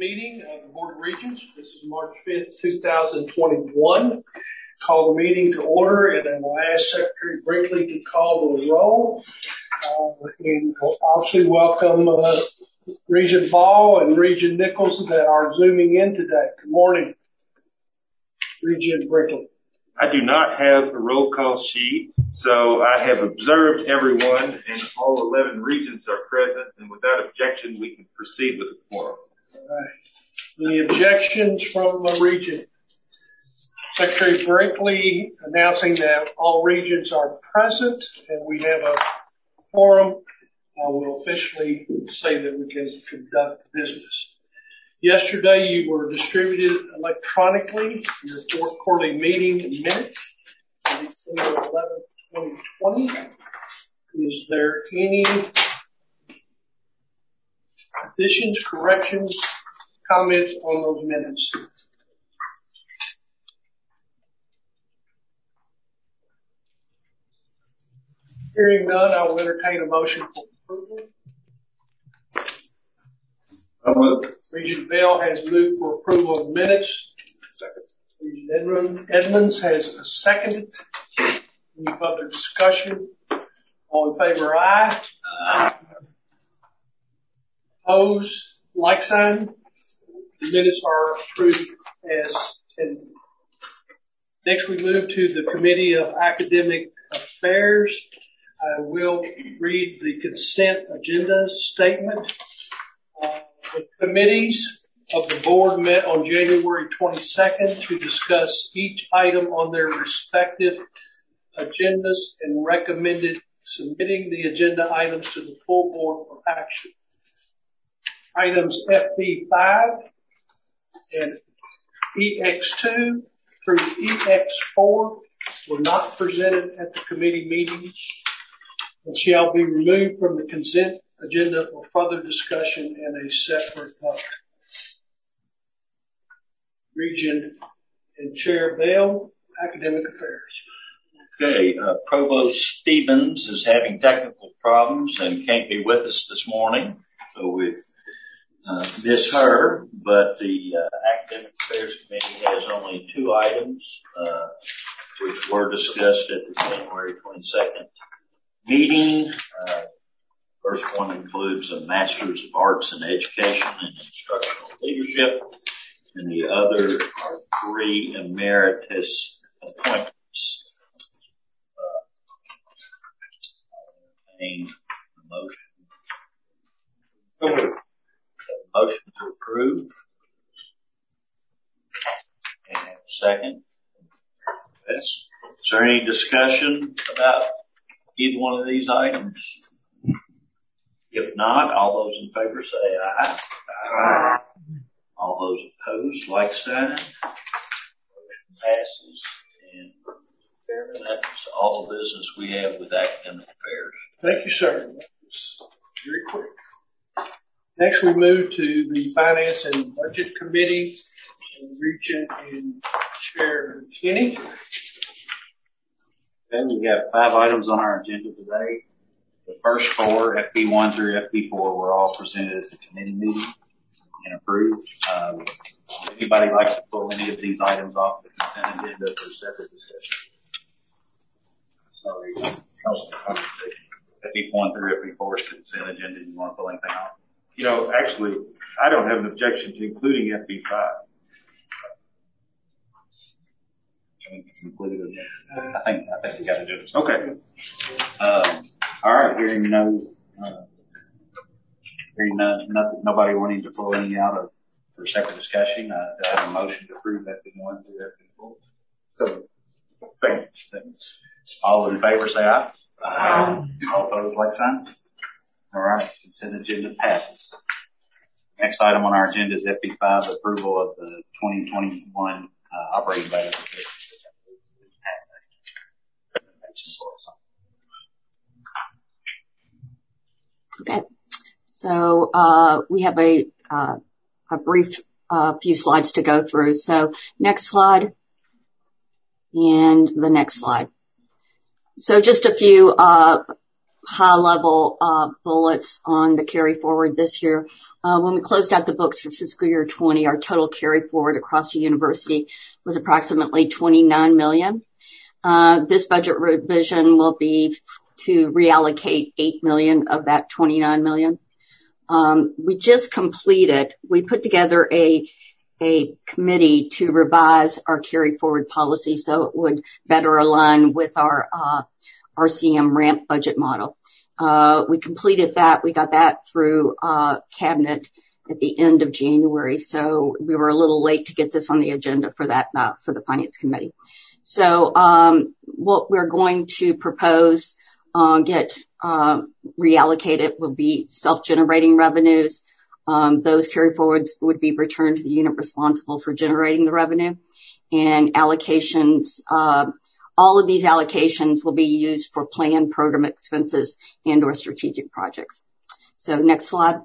Meeting of the Board of Regents. This is March 5th, 2021. Call the meeting to order, and I will ask Secretary Brinkley to call the roll. And obviously welcome Regent Ball and Regent Nichols that are zooming in today. Good morning, Regent Brinkley. I do not have a roll call sheet, so I have observed everyone, and all 11 regents are present, and without objection, we can proceed with the quorum. All right. Any objections from a regent? Secretary Brinkley announcing that all regents are present, and we have a quorum. I will officially say that we can conduct business. Yesterday, you were distributed electronically your fourth quarterly meeting minutes on December 11th, 2020. Is there any additions, corrections, comments on those minutes? Hearing none, I will entertain a motion for approval. Regent Bell has moved for approval of minutes. Second. Regent Edmonds has seconded. Any further discussion? All in favor, aye. Aye. Opposed, like sign. The minutes are approved as intended. Next, we move to the Committee of Academic Affairs. I will read the consent agenda statement. The committees of the board met on January 22nd to discuss each item on their respective agendas and recommended submitting the agenda items to the full board for action. Items FB5 and EX2 through EX4 were not presented at the committee meetings and shall be removed from the consent agenda for further discussion and a separate vote. Regent and Chair Bell, Academic Affairs. Okay, Provost Stevens is having technical problems and can't be with us this morning, so we miss her, but the Academic Affairs Committee has only two items, which were discussed at the January 22nd meeting. First one includes a Master's of Arts in Education and Instructional Leadership, and the other are three emeritus appointments. Motion to approve. And second. Yes. Is there any discussion about either one of these items? If not, all those in favor say aye. Aye. All those opposed, like sign. Motion passes. And that's all the business we have with Academic Affairs. Thank you, sir. That's very quick. Next, we move to the Finance and Budget Committee, and Regent and Chair Kenny. Okay, we have 5 items on our agenda today. The first 4, FP1 through FP4, were all presented at the committee meeting and approved. Would anybody like to pull any of these items off the consent agenda for separate discussion? Sorry, FP1 through FP4 is consent agenda. You want to pull anything off? You know, actually, I don't have an objection to including FB5. Included in there. I think we got to do it. Okay. All right. Hearing nobody wanting to pull any out for separate discussion, I have a motion to approve FB1 through FB4. So, thanks. All in favor, say aye. Aye. All opposed, like sign. All right. Consent agenda passes. Next item on our agenda is FB5, approval of the 2021 operating budget. Okay. So, we have a brief, few slides to go through. So next slide and the next slide. So just a few, high level, bullets on the carry forward this year. When we closed out the books for fiscal year 20, our total carry forward across the university was approximately $29 million. This budget revision will be to reallocate $8 million of that $29 million. We put together a committee to revise our carry forward policy so it would better align with our RCM ramp budget model. We completed that. We got that through cabinet at the end of January, so we were a little late to get this on the agenda for that for the finance committee. So what we're going to propose get reallocated will be self-generating revenues. Those carry forwards would be returned to the unit responsible for generating the revenue, and allocations. All of these allocations will be used for planned program expenses and or strategic projects. So next slide.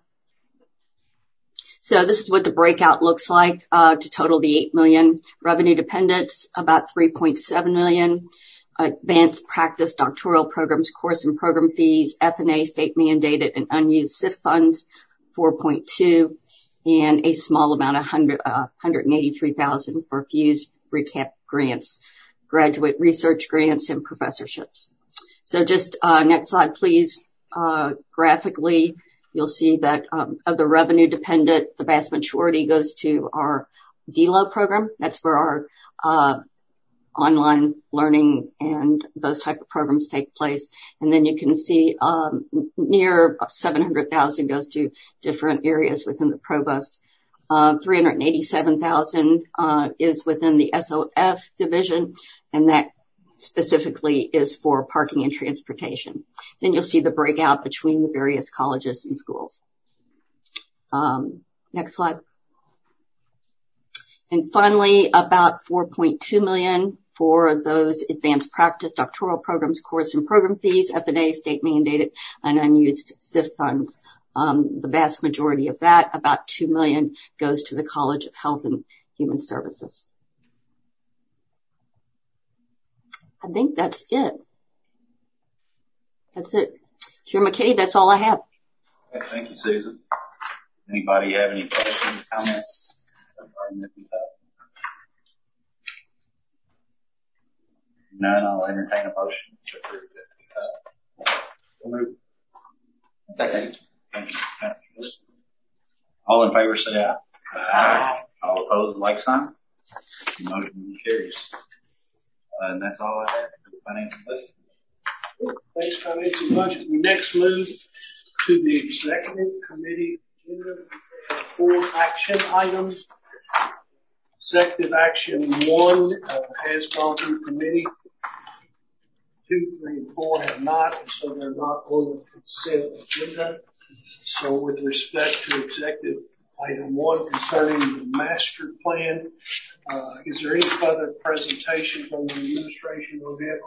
So this is what the breakout looks like to total the $8 million. Revenue dependents, about $3.7 million. Advanced practice doctoral programs, course and program fees, F&A, state mandated and unused SIF funds, 4.2, and a small amount of $183,000 for FUSE recap grants, graduate research grants, and professorships. So just next slide, please. Graphically, you'll see that of the revenue dependent, the vast majority goes to our DLO program. That's where our online learning and those type of programs take place. And then you can see near $700,000 goes to different areas within the provost. $387,000 is within the SOF division, and that specifically is for parking and transportation. Then you'll see the breakout between the various colleges and schools. Next slide. And finally, about $4.2 million for those advanced practice doctoral programs, course and program fees, F&A, state mandated, and unused SIF funds. The vast majority of that, about $2 million, goes to the College of Health and Human Services. I think that's it. That's it. Chair McKinney, that's all I have. Okay, thank you, Susan. Anybody have any questions, comments? None, I'll entertain a motion to approve it. Second. Thank you. All in favor say aye. Aye. All opposed, like sign. Motion carries. And that's all I have for the financial budget. Thanks, financial budget. We next move to the executive committee agenda. 4 action items. Executive action 1 has gone through committee. 2, 3, and 4 have not, and so they're not on the consent agenda. So with respect to executive item 1 concerning the master plan, is there any further presentation from the administration on that?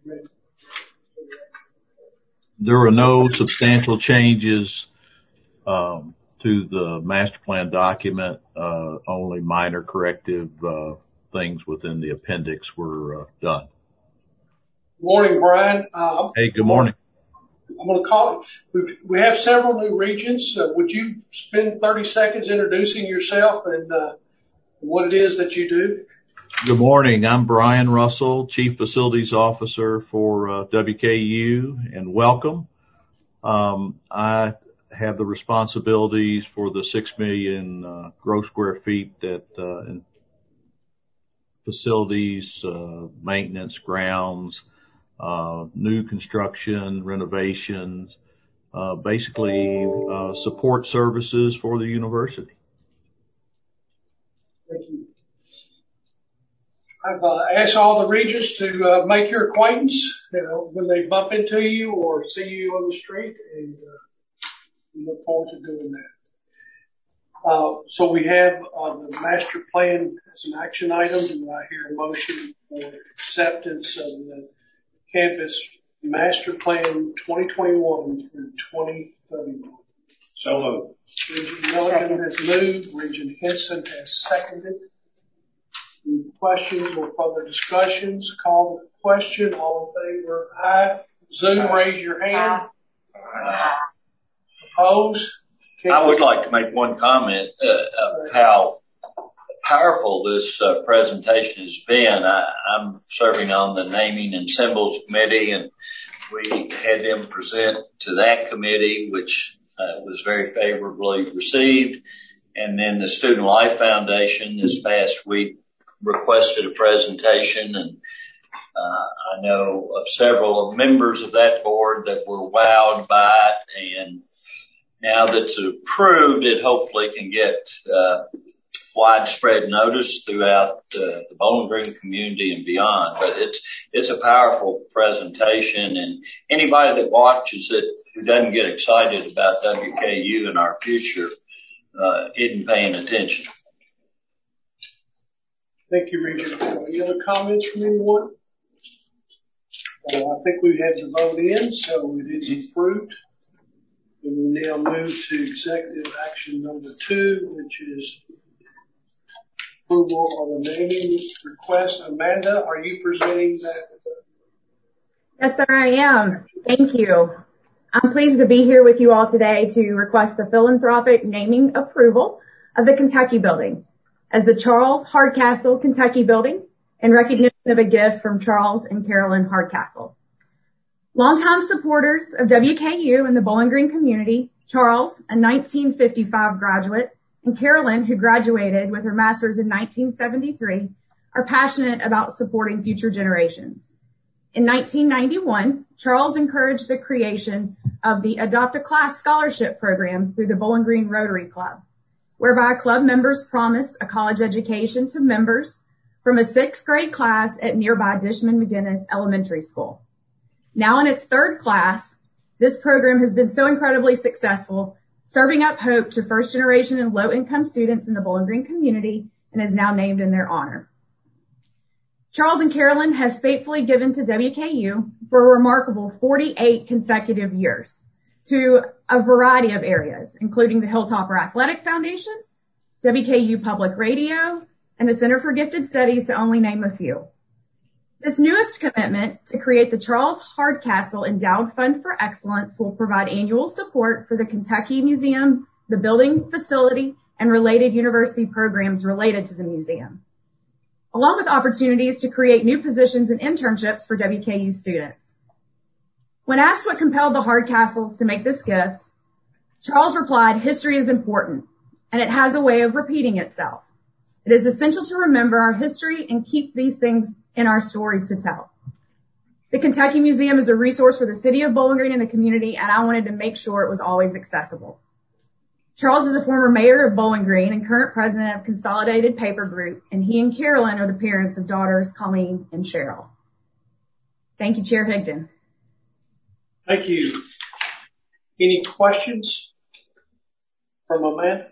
There are no substantial changes to the master plan document. Only minor corrective things within the appendix were done. Good morning, Brian. Hey, good morning. I'm going to call it. We have several new regents. Would you spend 30 seconds introducing yourself and what it is that you do? Good morning. I'm Brian Russell, Chief Facilities Officer for WKU, and welcome. I have the responsibilities for the 6 million gross square feet that in facilities, maintenance, grounds, new construction, renovations, basically support services for the university. Thank you. I've asked all the regents to make your acquaintance, when they bump into you or see you on the street, and we look forward to doing that. So we have the master plan as an action item, and I hear a motion for acceptance of the campus master plan 2021 through 2031. So moved. Regent Milligan has moved. Regent Henson has seconded. Any questions or further discussions? Call the question. All in favor, aye. Zoom, raise your hand. Aye. Opposed? I would like to make one comment of how powerful this presentation has been. I'm serving on the Naming and Symbols Committee, and we had them present to that committee, which was very favorably received. And then the Student Life Foundation this past week requested a presentation, and I know of several members of that board that were wowed by it, and now that it's approved, it hopefully can get widespread notice throughout the Bowling Green community and beyond. But it's a powerful presentation, and anybody that watches it who doesn't get excited about WKU and our future isn't paying attention. Thank you, Regent. Any other comments from anyone? I think we had the vote in, so it is approved. And we now move to executive action number 2, which is approval of a naming request. Amanda, are you presenting that? Yes, sir, I am. Thank you. I'm pleased to be here with you all today to request the philanthropic naming approval of the Kentucky Building as the Charles Hardcastle Kentucky Building in recognition of a gift from Charles and Carolyn Hardcastle. Longtime supporters of WKU and the Bowling Green community, Charles, a 1955 graduate, and Carolyn, who graduated with her master's in 1973, are passionate about supporting future generations. In 1991, Charles encouraged the creation of the Adopt a Class scholarship program through the Bowling Green Rotary Club, whereby club members promised a college education to members from a 6th grade class at nearby Dishman McGinnis Elementary School. Now in its 3rd class, this program has been so incredibly successful, serving up hope to first-generation and low-income students in the Bowling Green community, and is now named in their honor. Charles and Carolyn have faithfully given to WKU for a remarkable 48 consecutive years to a variety of areas, including the Hilltopper Athletic Foundation, WKU Public Radio, and the Center for Gifted Studies, to only name a few. This newest commitment to create the Charles Hardcastle Endowed Fund for Excellence will provide annual support for the Kentucky Museum, the building facility, and related university programs related to the museum, along with opportunities to create new positions and internships for WKU students. When asked what compelled the Hardcastles to make this gift, Charles replied, "History is important, and it has a way of repeating itself. It is essential to remember our history and keep these things in our stories to tell. The Kentucky Museum is a resource for the city of Bowling Green and the community, and I wanted to make sure it was always accessible." Charles is a former mayor of Bowling Green and current president of Consolidated Paper Group, and he and Carolyn are the parents of daughters Colleen and Cheryl. Thank you, Chair Higdon. Thank you. Any questions from Amanda?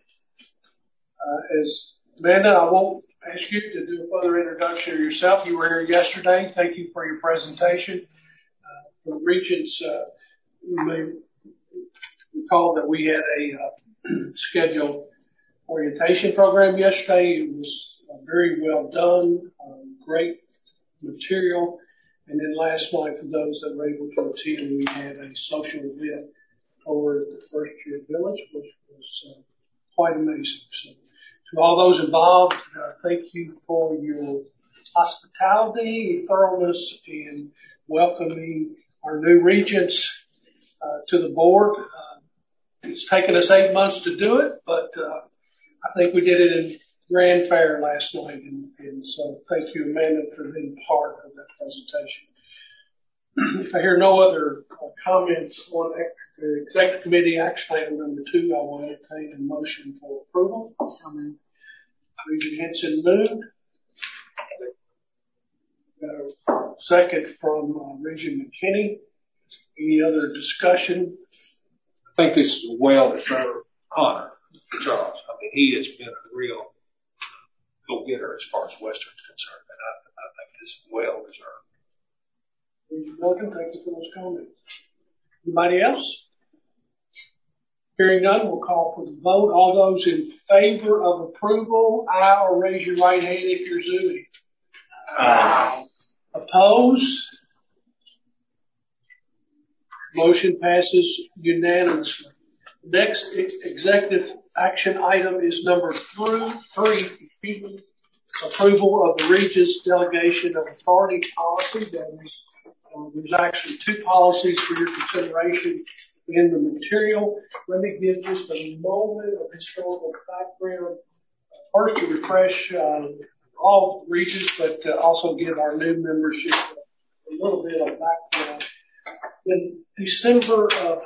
As Amanda, I won't ask you to do a further introduction of yourself. You were here yesterday. Thank you for your presentation. For the Regents, you may recall that we had a scheduled orientation program yesterday. It was very well done, great material. And then last night, for those that were able to attend, we had a social event over at the First Year Village, which was quite amazing. So, to all those involved, thank you for your hospitality, thoroughness, and welcoming our new regents to the board. It's taken us 8 months to do it, but I think we did it in grand fair last night, and so thank you, Amanda, for being part of that presentation. If I hear no other comments on the Executive Committee action item number 2, I will entertain a motion for approval. Regent Henson moved. Second from Regent McKinney. Any other discussion? I think this is a well-deserved honor for Charles. I mean, he has been a real go-getter as far as Western's concerned, and I think this is well-deserved. Regent Milliken, thank you for those comments. Anybody else? Hearing none, we'll call for the vote. All those in favor of approval, aye, or raise your right hand if you're zooming. Aye. Opposed? Motion passes unanimously. Next executive action item is number three, approval of the Regents delegation of authority policy. There's actually two policies for your consideration in the material. Let me give just a moment of historical background. First, to refresh all Regents, but also give our new membership a little bit of background. In December of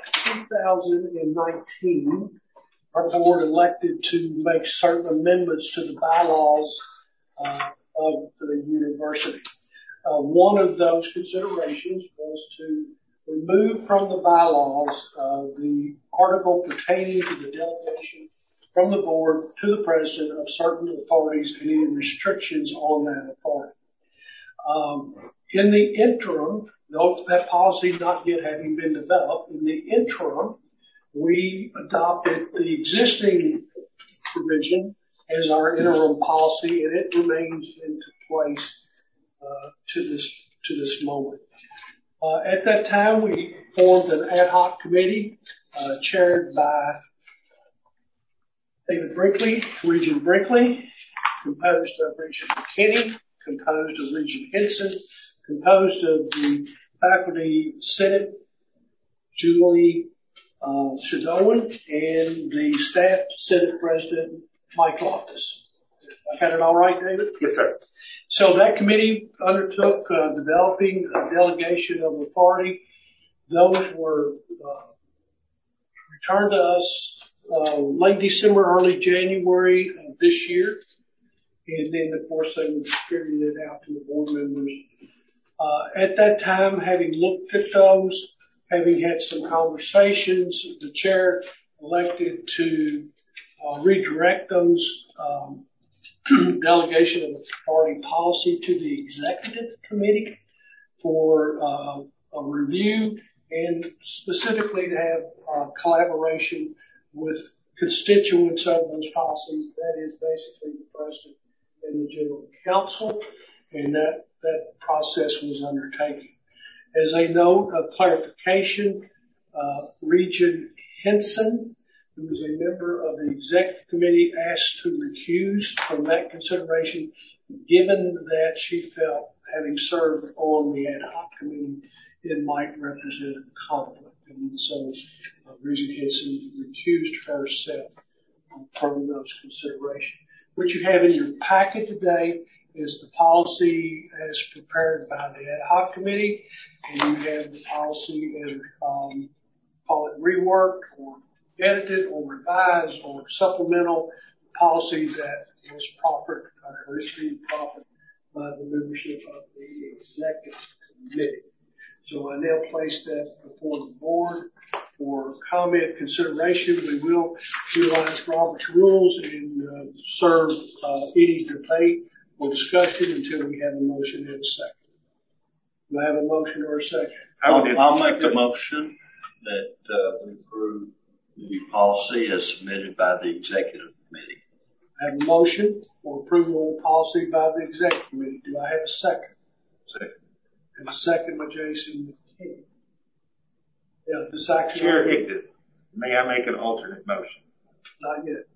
2019, our board elected to make certain amendments to the bylaws of the university. One of those considerations was to remove from the bylaws the article pertaining to the delegation from the board to the president of certain authorities and any restrictions on that authority. In the interim, note that policy not yet having been developed, in the interim, we adopted the existing provision as our interim policy, and it remains into place to this moment. At that time, we formed an ad hoc committee chaired by David Brinkley, Regent Brinkley, composed of Regent McKinney, composed of Regent Henson, composed of the faculty senate, Julie Shadowan, and the staff senate president, Mike Loftus. I got it all right, David? Yes, sir. So that committee undertook developing a delegation of authority. Those were returned to us late December, early January of this year. And then, of course, they were distributed out to the board members. At that time, having looked at those, having had some conversations, the chair elected to redirect those delegation of authority policy to the executive committee for a review and specifically to have collaboration with constituents of those policies. That is basically the president and the general counsel, and that process was undertaken. As a note of clarification, Regent Henson, who was a member of the executive committee, asked to recuse from that consideration, given that she felt, having served on the ad hoc committee, it might represent a conflict. And so Regent Henson recused herself from those considerations. What you have in your packet today is the policy as prepared by the ad hoc committee, and you have the policy as call it reworked or edited or revised or supplemental policy that was proffered or is being proffered by the membership of the executive committee. So I now place that before the board for comment consideration. We will utilize Robert's rules and serve any debate or discussion until we have a motion and a second. Do I have a motion or a second? I'll make a motion that we approve the policy as submitted by the executive committee. I have a motion for approval of the policy by the executive committee. Do I have a second? Second. And a second by Jason McKinney. Yeah, this action. Chair Higdon, may I make an alternate motion? Not yet.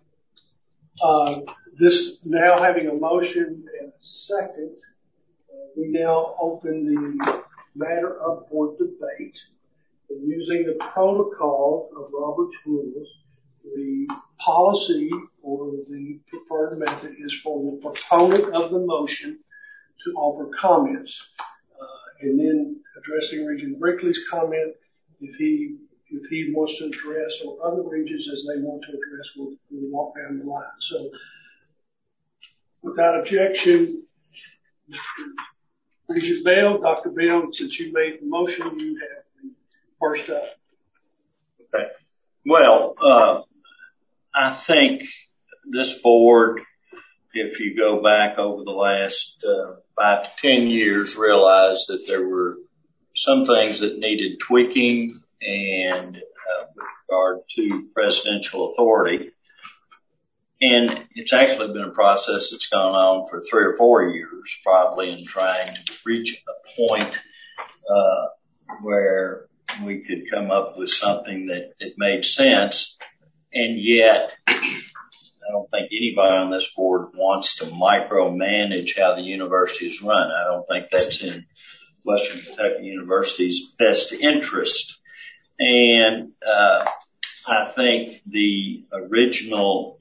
This now having a motion and a second, we now open the matter up for debate. And using the protocol of Robert's rules, the policy or the preferred method is for the proponent of the motion to offer comments. And then addressing Regent Brinkley's comment, if he wants to address, or other regents as they want to address, we'll walk down the line. So, without objection, Mr. Regent Bell, Dr. Bell, since you made the motion, you have the first up. Okay. Well, I think this board, if you go back over the last 5 to 10 years, realized that there were some things that needed tweaking and with regard to presidential authority. And it's actually been a process that's gone on for 3 or 4 years, probably, in trying to reach a point where we could come up with something that made sense. And yet, I don't think anybody on this board wants to micromanage how the university is run. I don't think that's in Western Kentucky University's best interest. And I think the original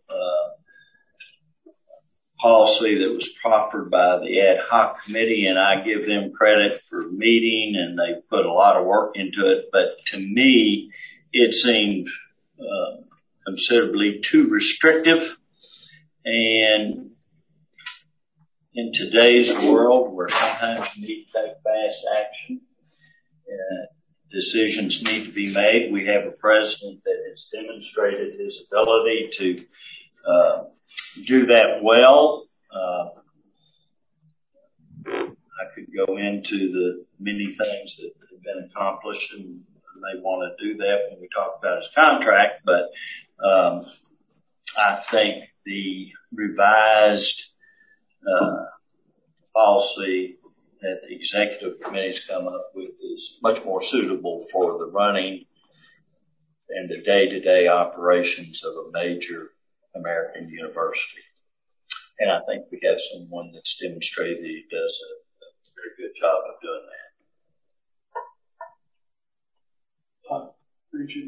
policy that was proffered by the ad hoc committee, and I give them credit for meeting, and they put a lot of work into it, but to me, it seemed considerably too restrictive. And in today's world, where sometimes you need to take fast action, decisions need to be made. We have a president that has demonstrated his ability to do that well. I could go into the many things that have been accomplished, and they want to do that when we talk about his contract, but I think the revised policy that the executive committee's come up with is much more suitable for the running and the day-to-day operations of a major American university. And I think we have someone that's demonstrated that he does a very good job of doing that. Richard.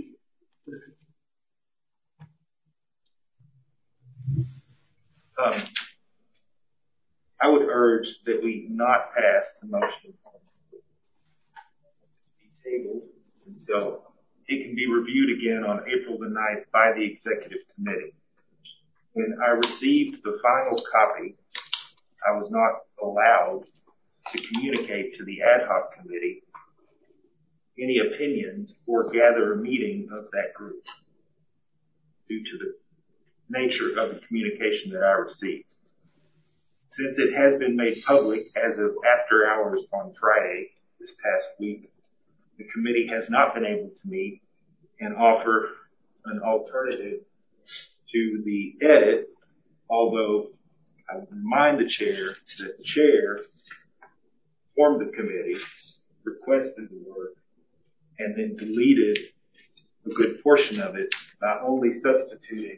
I would urge that we not pass the motion to be tabled until it can be reviewed again on April the 9th by the executive committee. When I received the final copy, I was not allowed to communicate to the ad hoc committee any opinions or gather a meeting of that group due to the nature of the communication that I received. Since it has been made public as of after hours on Friday this past week, the committee has not been able to meet and offer an alternative to the edit, although I would remind the chair that the chair formed the committee, requested the work, and then deleted a good portion of it by only substituting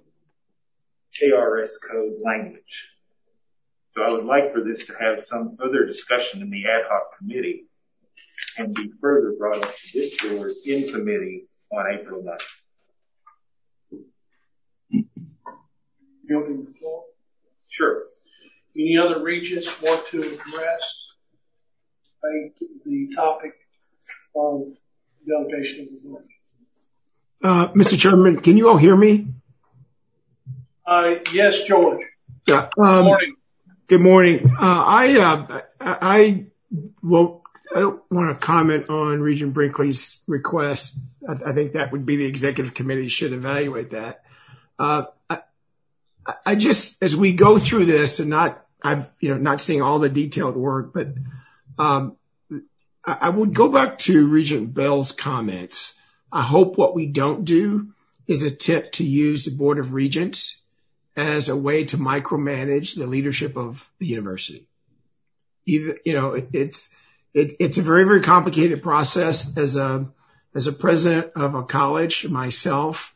KRS code language. So I would like for this to have some other discussion in the ad hoc committee and be further brought up to this board in committee on April 9th. Building the floor. Sure. Any other regents want to address the topic of delegation of the board? Mr. Chairman, can you all hear me? Yes, George. Yeah. Good morning. Good morning. I don't want to comment on Regent Brinkley's request. I think that would be the executive committee should evaluate that. I just, as we go through this and not seeing all the detailed work, but, I would go back to Regent Bell's comments. I hope what we don't do is attempt to use the Board of Regents as a way to micromanage the leadership of the university. It's a very, very complicated process. As a president of a college myself,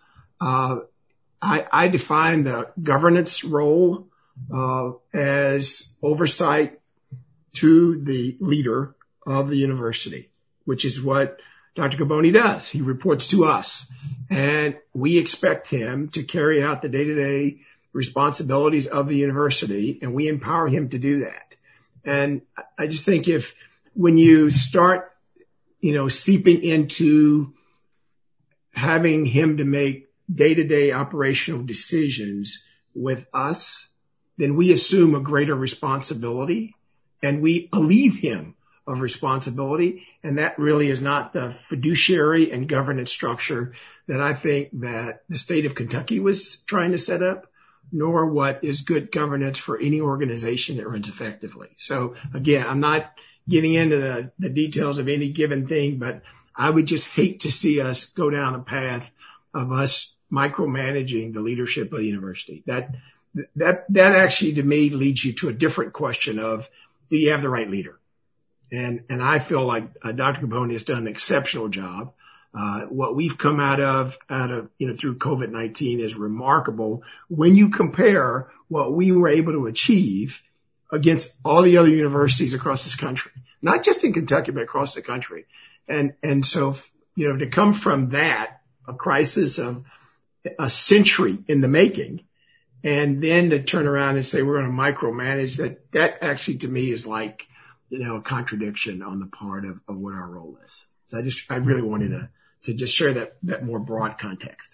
I define the governance role as oversight to the leader of the university, which is what Dr. Caboni does. He reports to us, and we expect him to carry out the day-to-day responsibilities of the university, and we empower him to do that. And I just think when you start, seeping into having him to make day-to-day operational decisions with us, then we assume a greater responsibility and we relieve him of responsibility. And that really is not the fiduciary and governance structure that I think that the state of Kentucky was trying to set up, nor what is good governance for any organization that runs effectively. So again, I'm not getting into the details of any given thing, but I would just hate to see us go down a path of us micromanaging the leadership of the university. That actually to me leads you to a different question of, do you have the right leader? And I feel like Dr. Capone has done an exceptional job. What we've come out of, through COVID-19 is remarkable when you compare what we were able to achieve against all the other universities across this country, not just in Kentucky, but across the country. And so, to come from that, a crisis of a century in the making, and then to turn around and say, we're going to micromanage that actually to me is like, a contradiction on the part of what our role is. So I really wanted to just share that more broad context.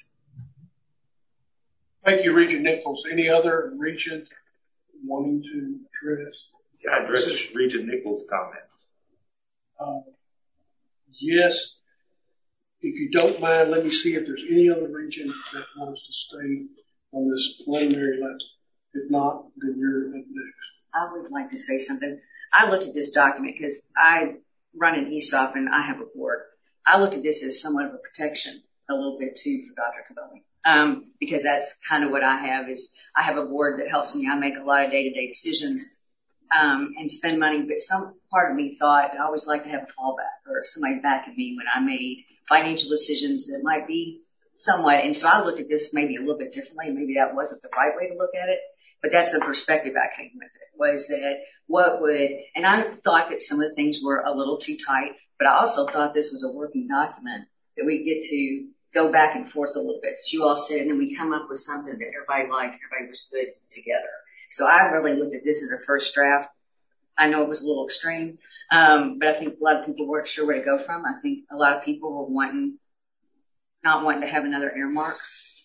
Thank you, Regent Nichols. Any other regent wanting to address? Yeah, address Regent Nichols' comments. Yes. If you don't mind, let me see if there's any other regent that wants to stay on this preliminary level. If not, then you're up next. I would like to say something. I looked at this document because I run an ESOP and I have a board. I looked at this as somewhat of a protection a little bit too for Dr. Cabelli. Because that's kind of what I have is I have a board that helps me. I make a lot of day-to-day decisions, and spend money, but some part of me thought I always like to have a fallback or somebody backing me when I made financial decisions that might be somewhat. And so I looked at this maybe a little bit differently. Maybe that wasn't the right way to look at it, but that's the perspective I came with it was that and I thought that some of the things were a little too tight, but I also thought this was a working document that we get to go back and forth a little bit, as you all said, and then we come up with something that everybody liked, everybody was good together. So I really looked at this as a first draft. I know it was a little extreme, but I think a lot of people weren't sure where to go from. I think a lot of people were not wanting to have another earmark.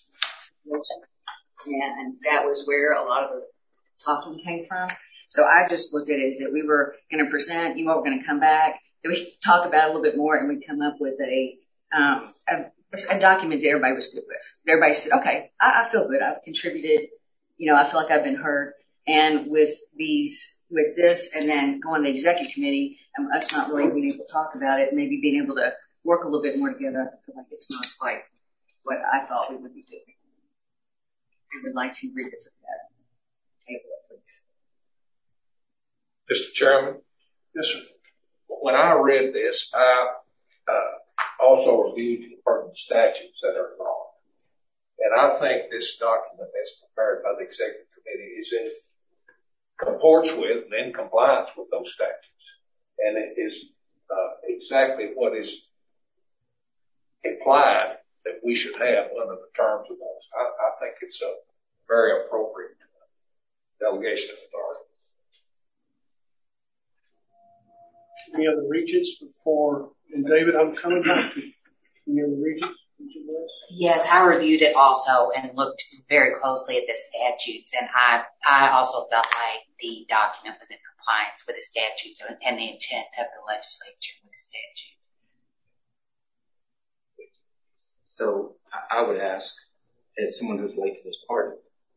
And that was where a lot of the talking came from. So I just looked at it as that we were going to present, you all were going to come back, that we talk about it a little bit more, and we come up with a document that everybody was good with. Everybody said, okay, I feel good. I've contributed. I feel like I've been heard. And with this and then going to the executive committee, us not really being able to talk about it, maybe being able to work a little bit more together, I feel like it's not quite what I thought we would be doing. I would like to revisit that. Table it, please. Mr. Chairman? Yes, sir. When I read this, I also reviewed the pertinent statutes that are involved. And I think this document that's prepared by the executive committee is in comports with and in compliance with those statutes. And it is exactly what is implied that we should have under the terms of those. I think it's a very appropriate delegation of authority. Any other regents before? And David, I'm coming back to you. Any other regents? Yes, I reviewed it also and looked very closely at the statutes, and I also felt like the document was in compliance with the statutes and the intent of the legislature with the statutes. So I would ask, as someone who's late to this party,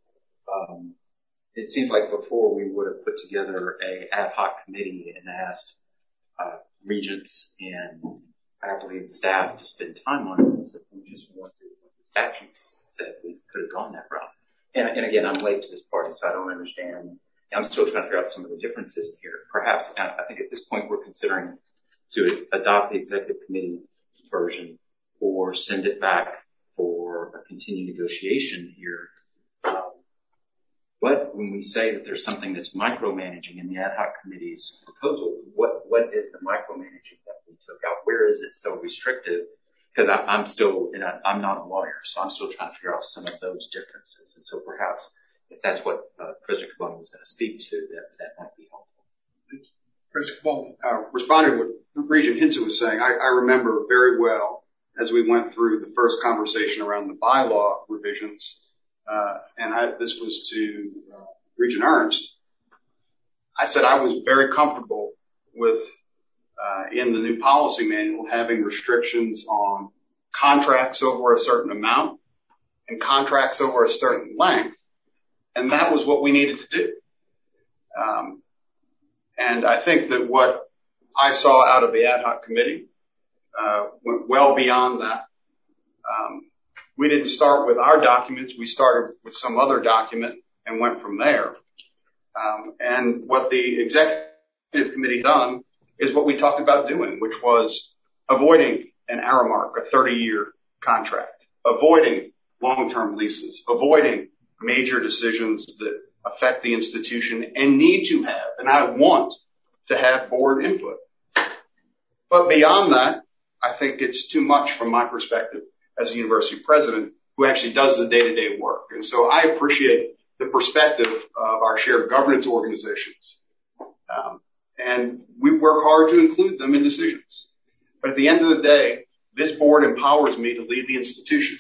it seems like before we would have put together a ad hoc committee and asked regents and I believe staff to spend time on this. If we just wanted what the statutes said, we could have gone that route. And again, I'm late to this party, so I don't understand. I'm still trying to figure out some of the differences here. Perhaps, I think at this point we're considering to adopt the executive committee version or send it back for a continued negotiation here. But when we say that there's something that's micromanaging in the ad hoc committee's proposal, what is the micromanaging that we took out? Where is it so restrictive? Because I'm not a lawyer, so I'm still trying to figure out some of those differences. And so perhaps if that's what President Cabone was going to speak to, that might be helpful. President Cabone. Responding to what Regent Hinson was saying, I remember very well as we went through the first conversation around the bylaw revisions, this was to Regent Ernst. I said I was very comfortable with in the new policy manual having restrictions on contracts over a certain amount and contracts over a certain length, and that was what we needed to do. And I think that what I saw out of the ad hoc committee went well beyond that. We didn't start with our documents. We started with some other document and went from there. And what the executive committee done is what we talked about doing, which was avoiding an Aramark, a 30-year contract, avoiding long-term leases, avoiding major decisions that affect the institution and need to have, and I want to have board input. But beyond that, I think it's too much from my perspective as a university president who actually does the day-to-day work. And so I appreciate the perspective of our shared governance organizations. And we work hard to include them in decisions. But at the end of the day, this board empowers me to lead the institution.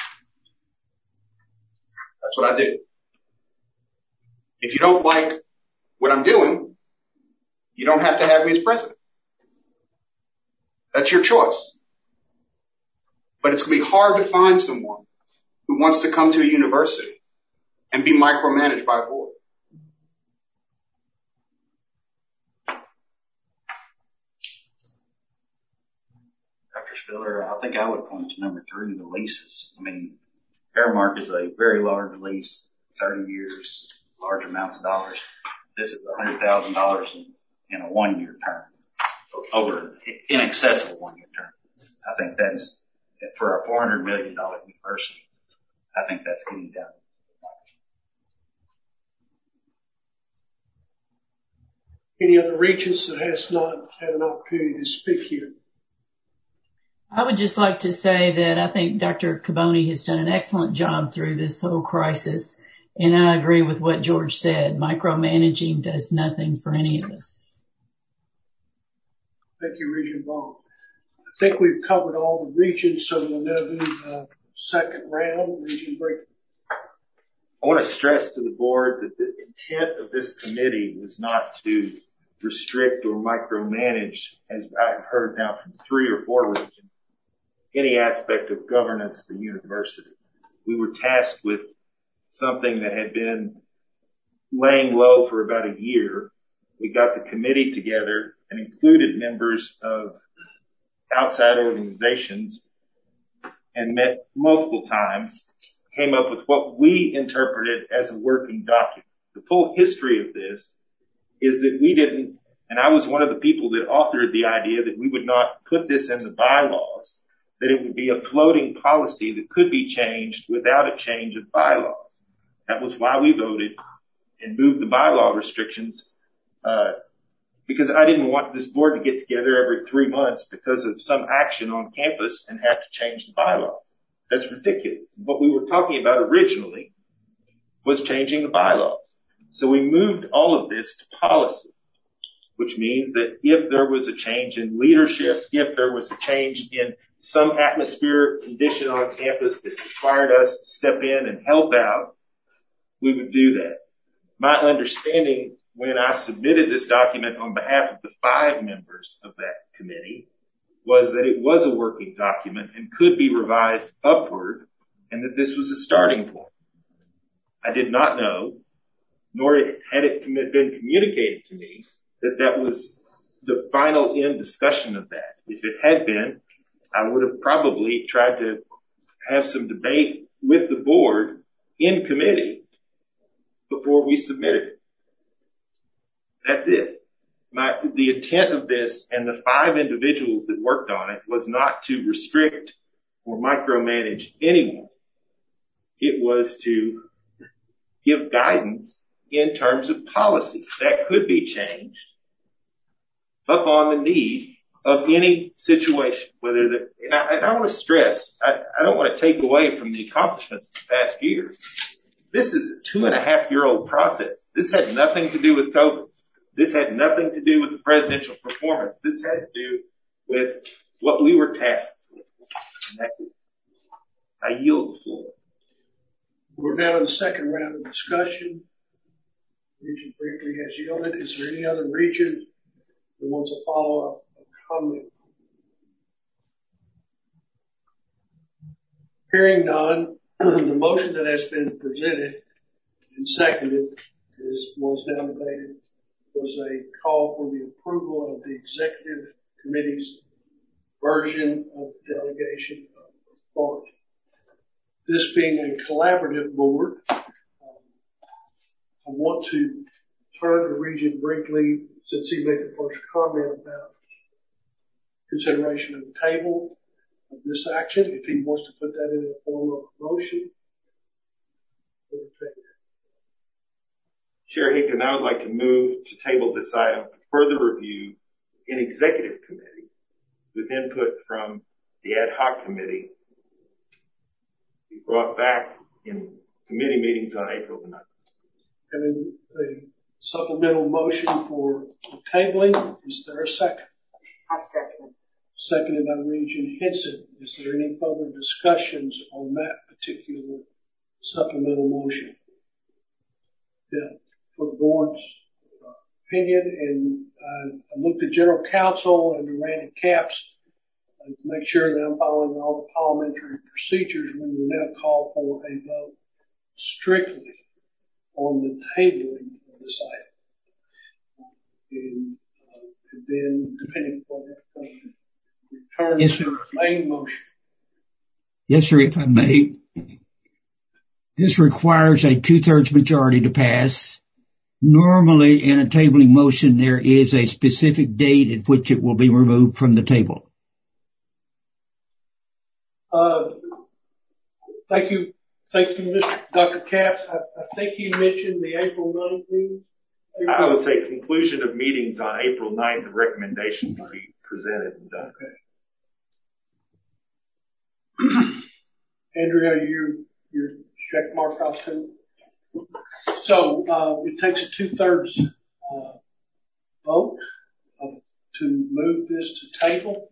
That's what I do. If you don't like what I'm doing, you don't have to have me as president. That's your choice. But it's going to be hard to find someone who wants to come to a university and be micromanaged by a board. Dr. Spiller, I think I would point to number 3, the leases. I mean, Aramark is a very large lease, 30 years, large amounts of dollars. This is $100,000 in a 1-year term, over in excess of a 1-year term. I think that's, for a $400 million university, I think that's getting down. Any other regents that has not had an opportunity to speak here? I would just like to say that I think Dr. Caboni has done an excellent job through this whole crisis, and I agree with what George said. Micromanaging does nothing for any of us. Thank you, Regent Vaughn. I think we've covered all the regions, so we'll now do the second round. Regent Brinkman. I want to stress to the board that the intent of this committee was not to restrict or micromanage, as I've heard now from 3 or 4 regions, any aspect of governance of the university. We were tasked with something that had been laying low for about a year. We got the committee together and included members of outside organizations and met multiple times, came up with what we interpreted as a working document. The full history of this is that we didn't, and I was one of the people that authored the idea that we would not put this in the bylaws, that it would be a floating policy that could be changed without a change of bylaws. That was why we voted and moved the bylaw restrictions, because I didn't want this board to get together every 3 months because of some action on campus and have to change the bylaws. That's ridiculous. What we were talking about originally was changing the bylaws. So we moved all of this to policy, which means that if there was a change in leadership, if there was a change in some atmospheric condition on campus that required us to step in and help out, we would do that. My understanding when I submitted this document on behalf of the 5 members of that committee was that it was a working document and could be revised upward, and that this was a starting point. I did not know, nor had it been communicated to me, that that was the final end discussion of that. If it had been, I would have probably tried to have some debate with the board in committee before we submitted it. That's it. The intent of this and the 5 individuals that worked on it was not to restrict or micromanage anyone. It was to give guidance in terms of policy that could be changed upon the need of any situation. And I want to stress, I don't want to take away from the accomplishments of the past year. This is a 2.5-year-old process. This had nothing to do with COVID. This had nothing to do with the presidential performance. This had to do with what we were tasked with. And that's it. I yield the floor. We're now in the second round of discussion. Regent Brinkley has yielded. Is there any other region that wants a follow-up comment? Hearing none, the motion that has been presented and seconded was now debated, was a call for the approval of the executive committee's version of delegation of authority. This being a collaborative board, I want to turn to Regent Brinkley since he made the first comment about consideration of the table of this action, if he wants to put that in the form of a motion. Chair Higgin, I would like to move to table this item for further review in executive committee with input from the ad hoc committee. Be brought back in committee meetings on April the 9th. Having a supplemental motion for tabling, is there a second? I second. Seconded by Regent Henson. Is there any further discussions on that particular supplemental motion? Yeah, for the board's opinion, and I looked at General Counsel and Randy Capps to make sure that I'm following all the parliamentary procedures. We will now call for a vote strictly on the tabling of this item. And then, depending upon that, return to the main motion. Yes, sir, if I may. This requires a 2/3 majority to pass. Normally, in a tabling motion, there is a specific date at which it will be removed from the table. Thank you, Dr. Capps. I think you mentioned the April 9th meeting. I would say conclusion of meetings on April 9th, the recommendation will be presented and done. Okay. Andrea, your check mark off too. So, it takes a 2/3 vote to move this to table.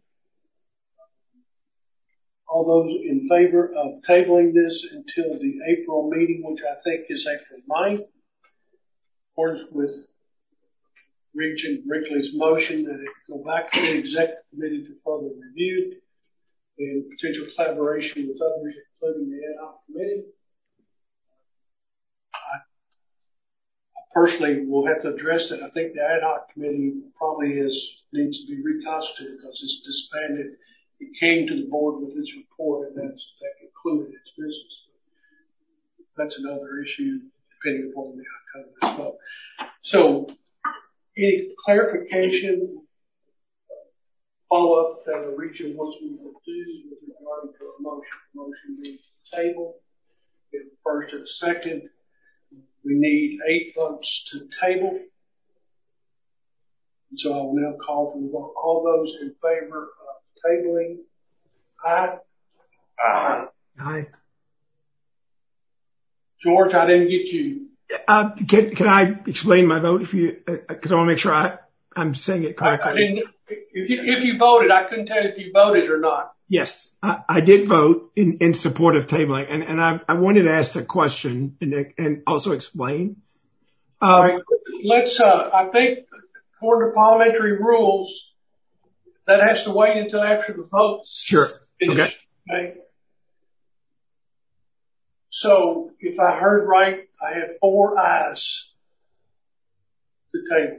All those in favor of tabling this until the April meeting, which I think is April 9th, accordance with Regent Brinkley's motion that it go back to the executive committee for further review and potential collaboration with others, including the ad hoc committee. I personally will have to address it. I think the ad hoc committee probably needs to be reconstituted because it's disbanded. It came to the board with its report, and that concluded its business. That's another issue, depending upon the outcome as well. So, any clarification, follow-up that the region wants me to do with regard to a motion? Motion being table. In the first and second, we need 8 votes to table. And so I will now call for the vote. All those in favor of tabling, aye. Aye. Aye. George, I didn't get you. Can I explain my vote because I want to make sure I'm saying it correctly? If you voted, I couldn't tell if you voted or not. Yes, I did vote in support of tabling, and I wanted to ask a question and also explain. All right. I think according to parliamentary rules, that has to wait until after the vote's Sure. finished. Okay. So if I heard right, I have 4 ayes to table.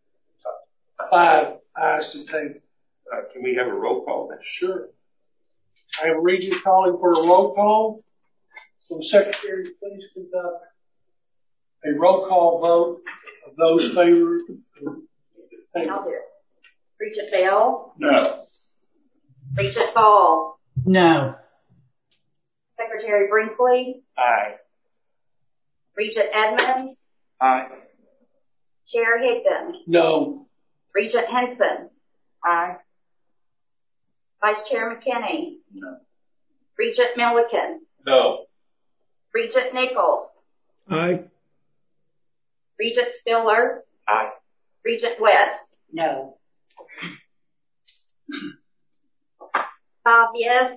5 ayes to table. Can we have a roll call then? Sure. I have Regent calling for a roll call. So the Secretary, please conduct a roll call vote of those favored. I'll do it. Regent Bell? No. Regent Ball? No. Secretary Brinkley? Aye. Regent Edmonds? Aye. Chair Higdon? No. Regent Henson? Aye. Vice Chair McKinney? No. Regent Milliken? No. Regent Nichols? Aye. Regent Spiller? Aye. Regent West? No. 5 yes.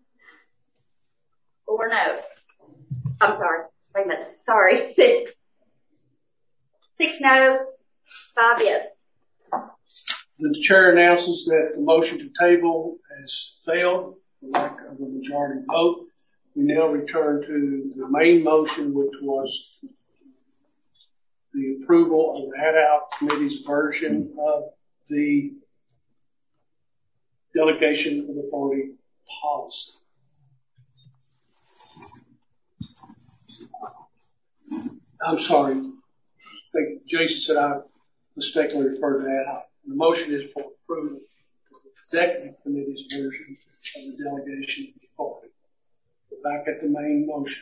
4 no's. I'm sorry. Wait a minute. Sorry. 6. 6 no's. 5 yes. The chair announces that the motion to table has failed for lack of a majority vote. We now return to the main motion, which was the approval of the ad hoc committee's version of the delegation of authority policy. I'm sorry. think Jason said I mistakenly referred to ad hoc. The motion is for approval of the executive committee's version of the delegation of authority. We're back at the main motion.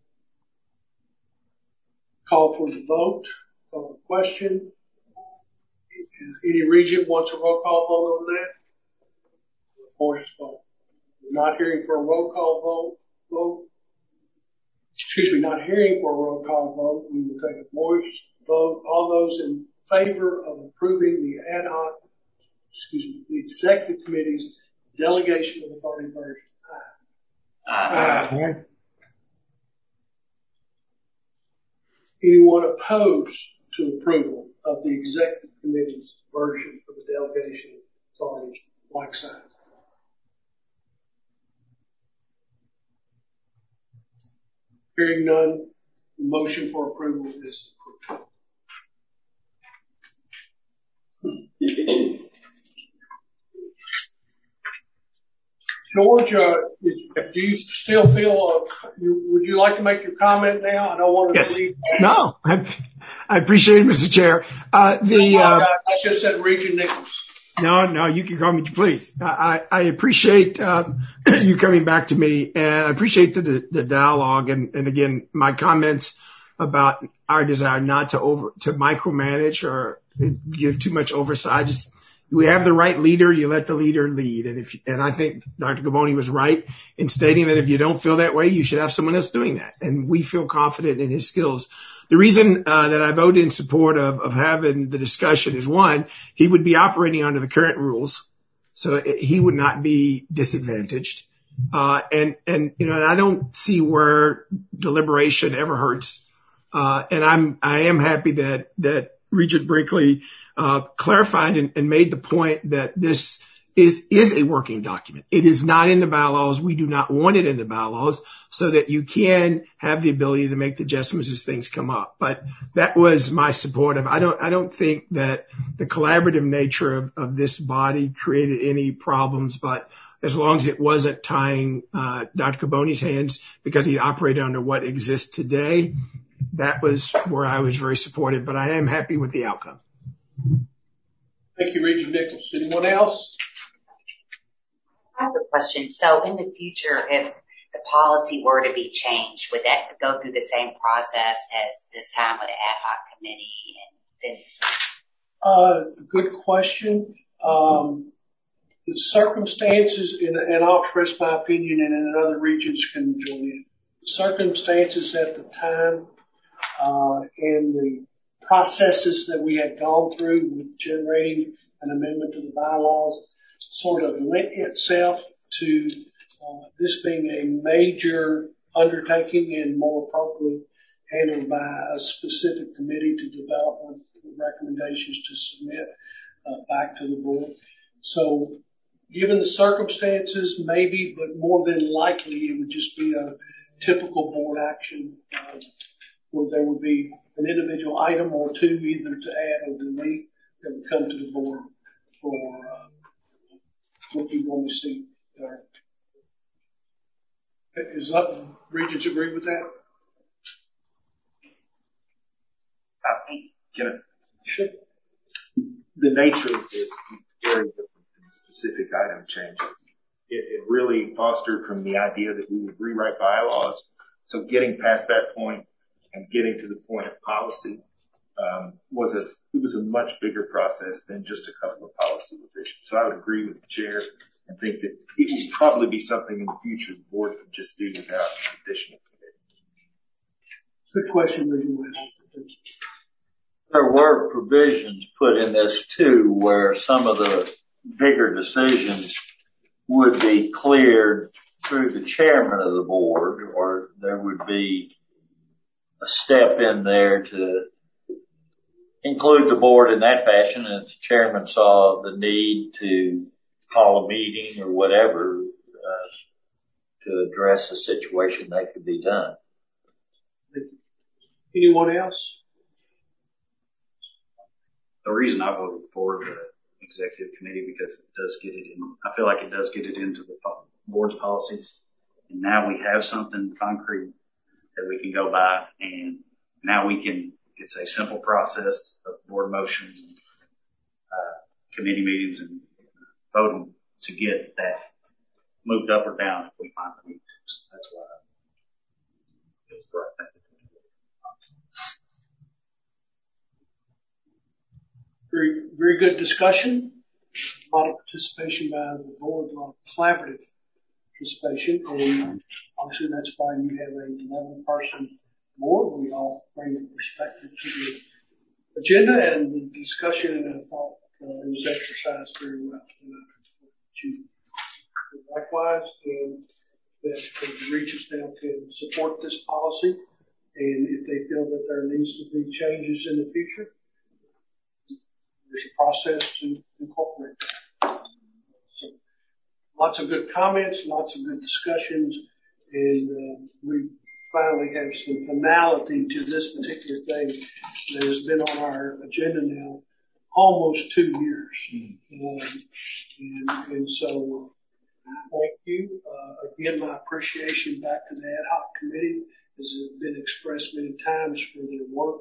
Call for the vote. Call the question. Any region wants a roll call vote on that? Voice vote. We're not hearing for a roll call vote. Not hearing for a roll call vote. We will take a voice vote. All those in favor of approving the the executive committee's delegation of authority version. Aye. Anyone opposed to approval of the executive committee's version of the delegation of authority, like sign? Hearing none, the motion for approval is approved. George, do you still feel, would you like to make your comment now? I don't want to leave. No, I appreciate it, Mr. Chair. I just said Regent Nichols. No, you can call me, please. I appreciate you coming back to me, and I appreciate the dialogue, and again, my comments about our desire not to micromanage or give too much oversight. We have the right leader, you let the leader lead. And I think Dr. Gaboni was right in stating that if you don't feel that way, you should have someone else doing that. And we feel confident in his skills. The reason that I voted in support of having the discussion is, one, he would be operating under the current rules, so he would not be disadvantaged. And I don't see where deliberation ever hurts. And I am happy that Regent Brinkley clarified and made the point that this is a working document. It is not in the bylaws. We do not want it in the bylaws, so that you can have the ability to make the adjustments as things come up. But that was my support of. I don't think that the collaborative nature of this body created any problems, but as long as it wasn't tying Dr. Gaboni's hands because he operated under what exists today, that was where I was very supportive. But I am happy with the outcome. Thank you, Regent Nichols. Anyone else? I have a question. So in the future, if the policy were to be changed, would that go through the same process as this time with the ad hoc committee? Good question. The circumstances, and I'll express my opinion, and then other regions can join in. The circumstances at the time and the processes that we had gone through with generating an amendment to the bylaws sort of lent itself to this being a major undertaking and more appropriately handled by a specific committee to develop recommendations to submit back to the board. So given the circumstances, maybe, but more than likely it would just be a typical board action where there would be an individual item or two either to add or delete that would come to the board for what you want to see. Is that, Regents agree with that? Sure. The nature of this is very different than specific item change. It really fostered from the idea that we would rewrite bylaws. So getting past that point and getting to the point of policy was a much bigger process than just a couple of policy revisions. So I would agree with the chair and think that it would probably be something in the future the board could just do without additional committee. Good question, Regent. There were provisions put in this too, where some of the bigger decisions would be cleared through the chairman of the board, or there would be a step in there to include the board in that fashion. And if the chairman saw the need to call a meeting or whatever to address the situation, that could be done. Anyone else? The reason I voted for the executive committee because it does get it in. I feel like it does get it into the board's policies, and now we have something concrete that we can go by, and now we can It's a simple process of board motions, and, committee meetings, and voting to get that moved up or down if we find the need to. So that's why it's the right thing to do. Very, very good discussion. A lot of participation by the board, a lot of collaborative participation, and obviously that's why you have a 11-person board. We all bring a perspective to the agenda and the discussion, and I thought it was exercised very well. Likewise, and that the Regents now can support this policy, and if they feel that there needs to be changes in the future, there's a process to incorporate that. So, lots of good comments, lots of good discussions, and we finally have some finality to this particular thing that has been on our agenda now almost 2 years. And so thank you. Again, my appreciation back to the ad hoc committee has been expressed many times for their work.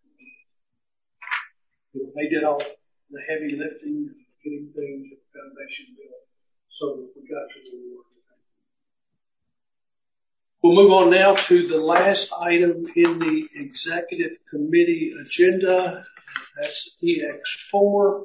They did all the heavy lifting, getting things at the foundation built, so that we got to the work. We'll move on now to the last item in the executive committee agenda. That's EX4.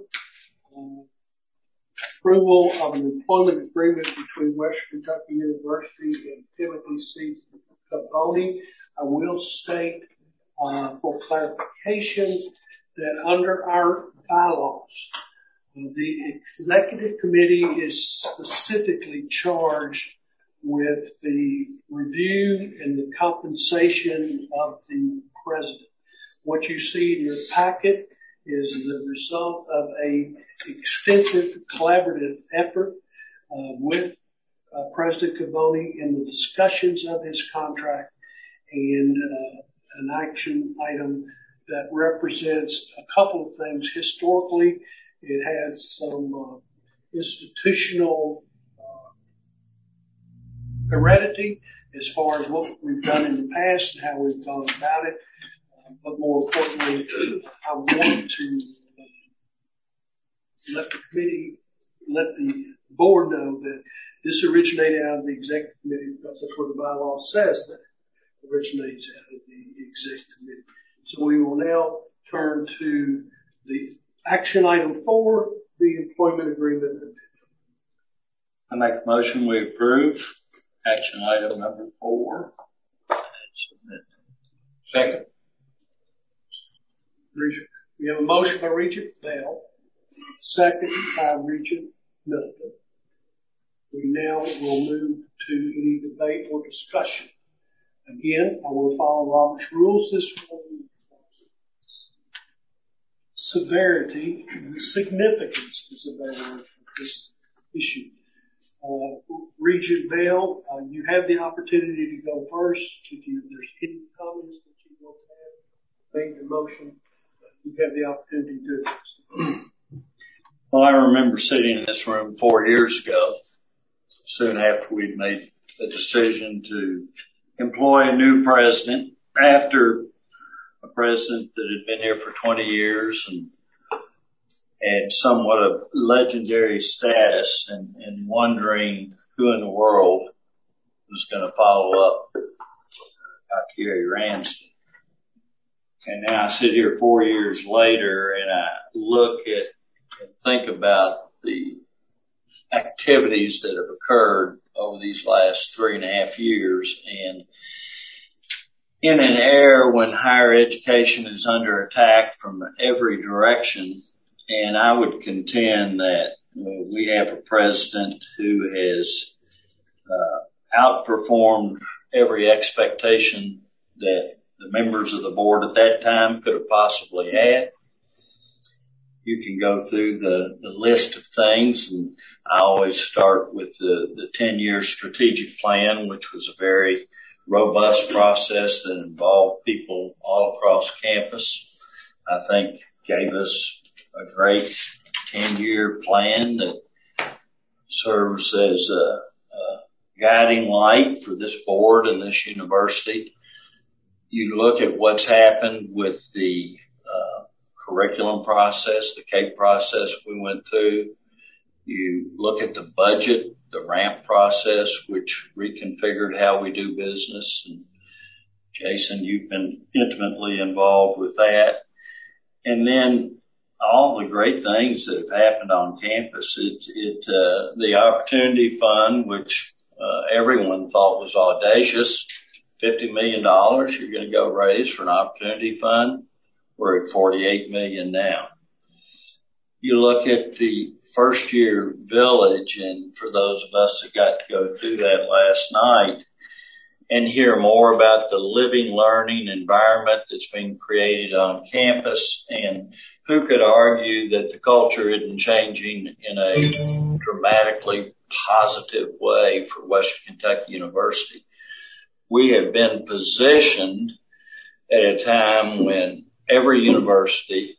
Approval of an employment agreement between Western Kentucky University and Timothy C. Caboni. I will state for clarification that under our bylaws, the executive committee is specifically charged with the review and the compensation of the president. What you see in your packet is the result of a extensive collaborative effort with President Caboni in the discussions of his contract, and an action item that represents a couple of things. Historically, it has some institutional heredity as far as what we've done in the past and how we've gone about it. But more importantly, I want to let the committee, let the board know that this originated out of the executive committee, because that's what the bylaw says, that it originates out of the executive committee. So we will now turn to the action item 4, the employment agreement. I make a motion we approve action item number 4. Second. Regent. We have a motion by Regent Bell, second by Regent Middleton. We now will move to any debate or discussion. Again, I will follow Robert's rules this morning. Severity and the significance is a better word for this issue. Regent Bell, you have the opportunity to go first. If there's any comments that you want to have, make the motion. You have the opportunity to do this. Well, I remember sitting in this room 4 years ago, soon after we'd made the decision to employ a new president, after a president that had been here for 20 years and had somewhat of legendary status, and wondering who in the world was going to follow up Gary Ramsden. And now I sit here 4 years later and I look at and think about the activities that have occurred over these last 3.5 years. And in an era when higher education is under attack from every direction, and I would contend that we have a president who has outperformed every expectation that the members of the board at that time could have possibly had. You can go through the list of things, and I always start with the 10-year strategic plan, which was a very robust process that involved people all across campus. I think gave us a great 10-year plan that serves as a guiding light for this board and this university You look at what's happened with the curriculum process, the CAPE process we went through. You look at the budget, the RAMP process, which reconfigured how we do business. And Jason, you've been intimately involved with that. And then all the great things that have happened on campus. The Opportunity Fund, which everyone thought was audacious, $50 million you're going to go raise for an Opportunity Fund. We're at $48 million now. You look at the first year village, and for those of us that got to go through that last night and hear more about the living, learning environment that's being created on campus, and who could argue that the culture isn't changing in a dramatically positive way for Western Kentucky University. We have been positioned at a time when every university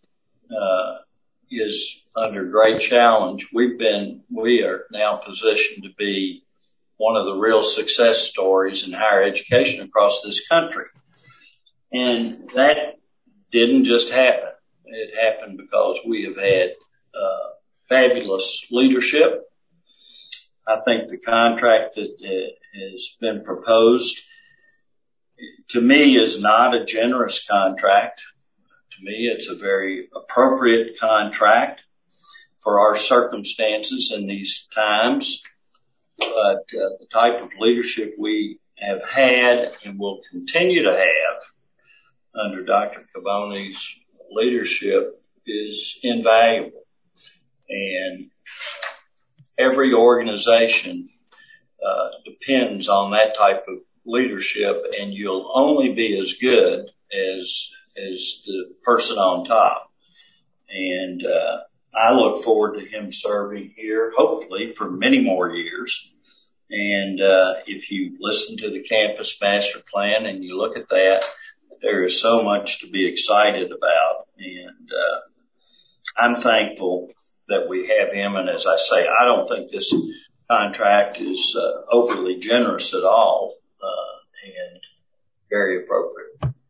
is under great challenge. We are now positioned to be one of the real success stories in higher education across this country. And that didn't just happen. It happened because we have had fabulous leadership. I think the contract that has been proposed, to me, is not a generous contract. To me, it's a very appropriate contract for our circumstances in these times. But the type of leadership we have had and will continue to have under Dr. Caboni's leadership is invaluable. And every organization depends on that type of leadership, and you'll only be as good as the person on top. And I look forward to him serving here, hopefully for many more years. And if you listen to the campus master plan and you look at that, there is so much to be excited about. And I'm thankful that we have him. And as I say, I don't think this contract is overly generous at all, and very appropriate.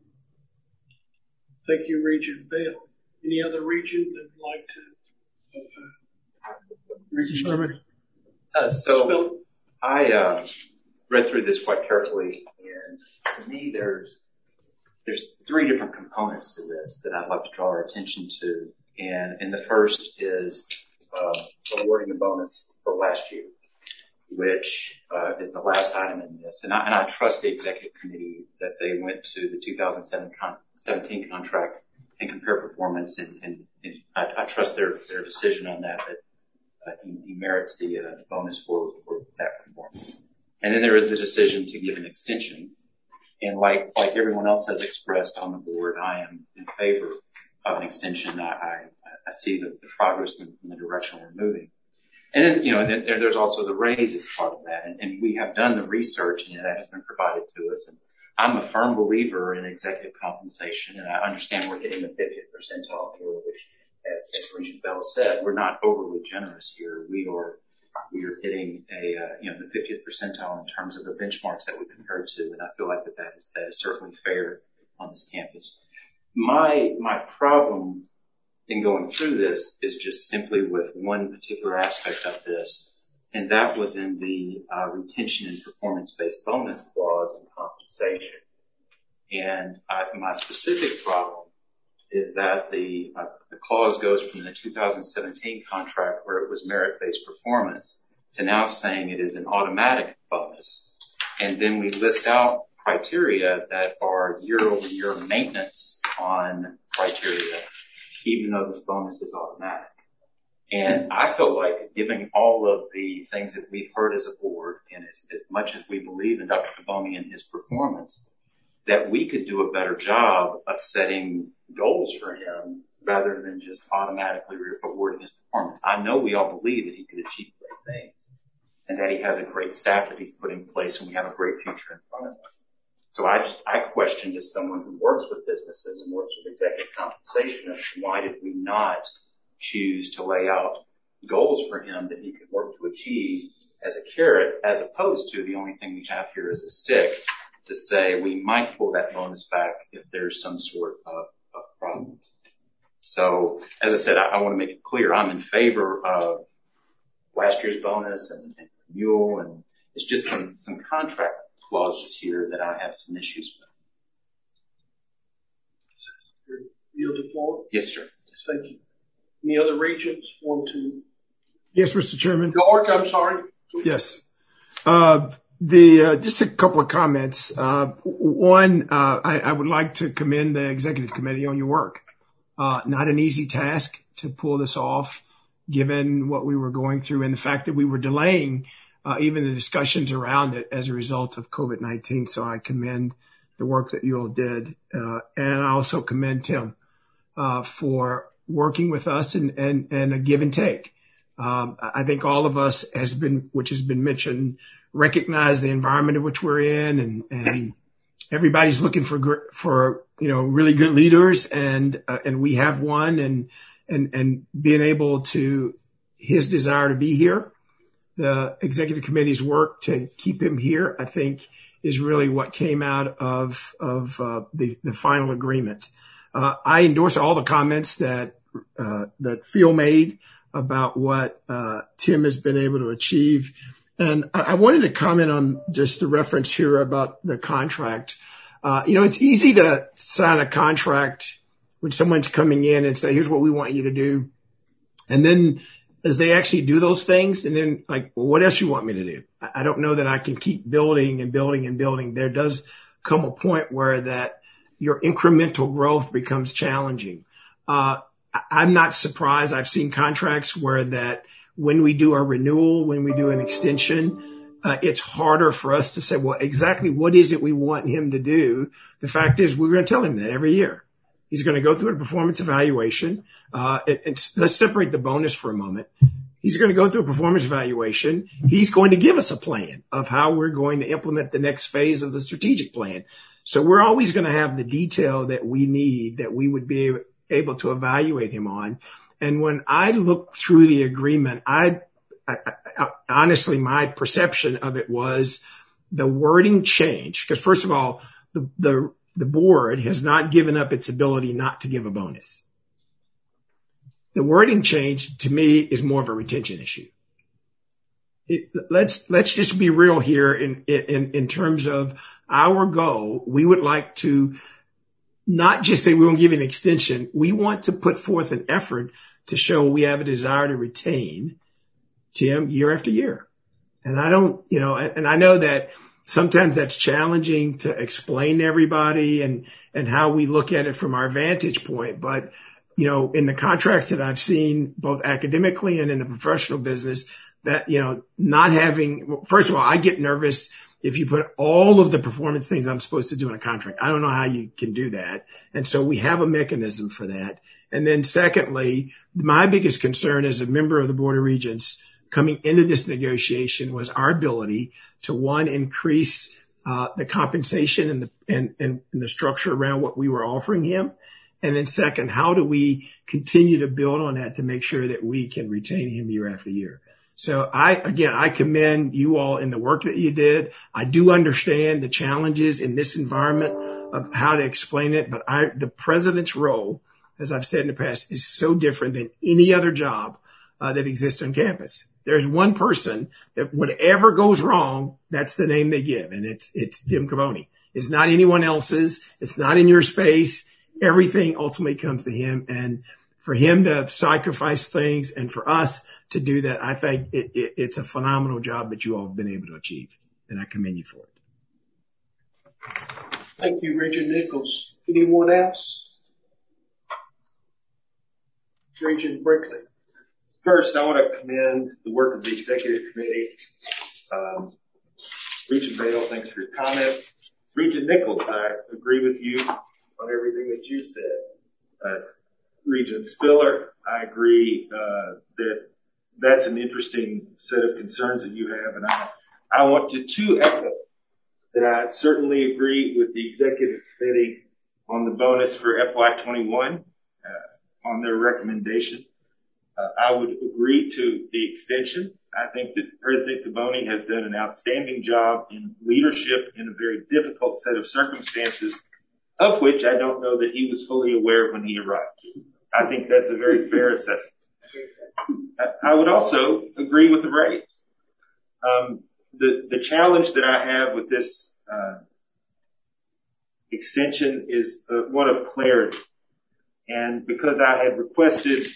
Thank you, Regent Bell. Any other region that would like to? Regent Sherman. So I read through this quite carefully, and to me, there's three different components to this that I'd like to draw our attention to. And the first is awarding the bonus for last year, which is the last item in this. And I trust the executive committee that they went to the 2017 contract and compare performance, and I trust their decision on that he merits the bonus for that performance. And then there is the decision to give an extension. And like everyone else has expressed on the board, I am in favor of an extension. I see the progress in the direction we're moving. And then, there's also the raise as part of that. And we have done the research, and that has been provided to us. And I'm a firm believer in executive compensation, and I understand we're hitting the 50th percentile here, which, as Regent Bell said, we're not overly generous here. We are hitting the 50th percentile in terms of the benchmarks that we compare to, and I feel like that is certainly fair on this campus. My problem in going through this is just simply with one particular aspect of this, and that was in the retention and performance-based bonus clause in compensation. And my specific problem is that the clause goes from the 2017 contract, where it was merit-based performance, to now saying it is an automatic bonus. And then we list out criteria that are year-over-year maintenance on criteria, even though this bonus is automatic. And I feel like, given all of the things that we've heard as a board, and as much as we believe in Dr. Caboni and his performance, that we could do a better job of setting goals for him rather than just automatically awarding his performance. I know we all believe that he could achieve great things, and that he has a great staff that he's put in place, and we have a great future in front of us. So I question, as someone who works with businesses and works with executive compensation, why did we not choose to lay out goals for him that he could work to achieve as a carrot, as opposed to the only thing we have here is a stick, to say we might pull that bonus back if there's some sort of problems. So, as I said, I want to make it clear I'm in favor of last year's bonus and renewal, and it's just some contract clauses here that I have some issues with. Yield the floor. Yes, sir. Thank you. Any other regions want to? Yes, Mr. Chairman. George, I'm sorry. Yes. Just a couple of comments. One, I would like to commend the executive committee on your work. Not an easy task to pull this off, given what we were going through and the fact that we were delaying even the discussions around it as a result of COVID-19. So I commend the work that you all did. And I also commend Tim for working with us and a give and take. I think all of us which has been mentioned, recognize the environment in which we're in, and everybody's looking for really good leaders, and we have one, and being able to his desire to be here, the executive committee's work to keep him here, I think is really what came out of the final agreement. I endorse all the comments that Phil made about what Tim has been able to achieve. And I wanted to comment on just the reference here about the contract. It's easy to sign a contract when someone's coming in and say, here's what we want you to do. And then as they actually do those things, and then like, well, what else you want me to do? I don't know that I can keep building and building and building. There does come a point where that your incremental growth becomes challenging. I'm not surprised. I've seen contracts where that when we do a renewal, when we do an extension, it's harder for us to say, well, exactly what is it we want him to do? The fact is we're going to tell him that every year. He's going to go through a performance evaluation. Let's separate the bonus for a moment. He's going to go through a performance evaluation. He's going to give us a plan of how we're going to implement the next phase of the strategic plan. So we're always going to have the detail that we need, that we would be able to evaluate him on. And when I look through the agreement, I honestly, my perception of it was the wording changed. Because first of all, the board has not given up its ability not to give a bonus. The wording change to me is more of a retention issue. Let's just be real here in terms of our goal. We would like to not just say we won't give an extension. We want to put forth an effort to show we have a desire to retain Tim year after year. And I don't, and I know that sometimes that's challenging to explain to everybody and how we look at it from our vantage point. But, in the contracts that I've seen, both academically and in the professional business, that, not having, first of all, I get nervous if you put all of the performance things I'm supposed to do in a contract. I don't know how you can do that. And so we have a mechanism for that. And then secondly, my biggest concern as a member of the Board of Regents coming into this negotiation was our ability to, one, increase the compensation and the structure around what we were offering him. And then second, how do we continue to build on that to make sure that we can retain him year after year? So I commend you all in the work that you did. I do understand the challenges in this environment of how to explain it, but the president's role, as I've said in the past, is so different than any other job that exists on campus. There's one person that whatever goes wrong, that's the name they give, and it's Tim Caboni. It's not anyone else's. It's not in your space. Everything ultimately comes to him, and for him to sacrifice things and for us to do that, I think it's a phenomenal job that you all have been able to achieve, and I commend you for it. Thank you, Regent Nichols. Anyone else? Regent Brinkley. First, I want to commend the work of the executive committee. Regent Bale, thanks for your comment. Regent Nichols, I agree with you on everything that you said. Regent Spiller, I agree that that's an interesting set of concerns that you have, and I want to echo that I certainly agree with the executive committee on the bonus for FY21 on their recommendation. I would agree to the extension. I think that President Caboni has done an outstanding job in leadership in a very difficult set of circumstances, of which I don't know that he was fully aware when he arrived. I think that's a very fair assessment. I would also agree with the raise. The challenge that I have with this extension is one of clarity. And because I had requested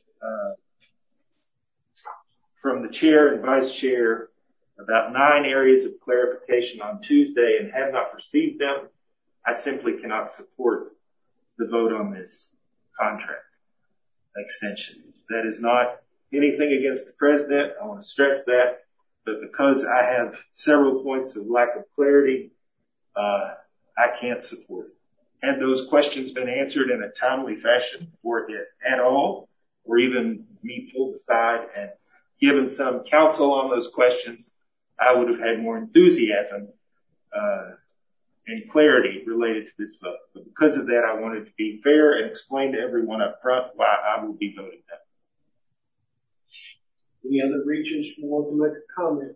from the chair and vice chair about 9 areas of clarification on Tuesday and have not received them, I simply cannot support the vote on this contract extension. That is not anything against the president. I want to stress that. But because I have several points of lack of clarity, I can't support it. Had those questions been answered in a timely fashion or at all, or even me pulled aside and given some counsel on those questions, I would have had more enthusiasm and clarity related to this vote. But because of that, I wanted to be fair and explain to everyone up front why I will be voting no. Any other regions who want to make a comment?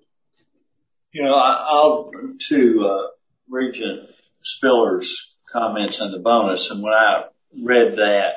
I'll to Regent Spiller's comments on the bonus, and when I read that,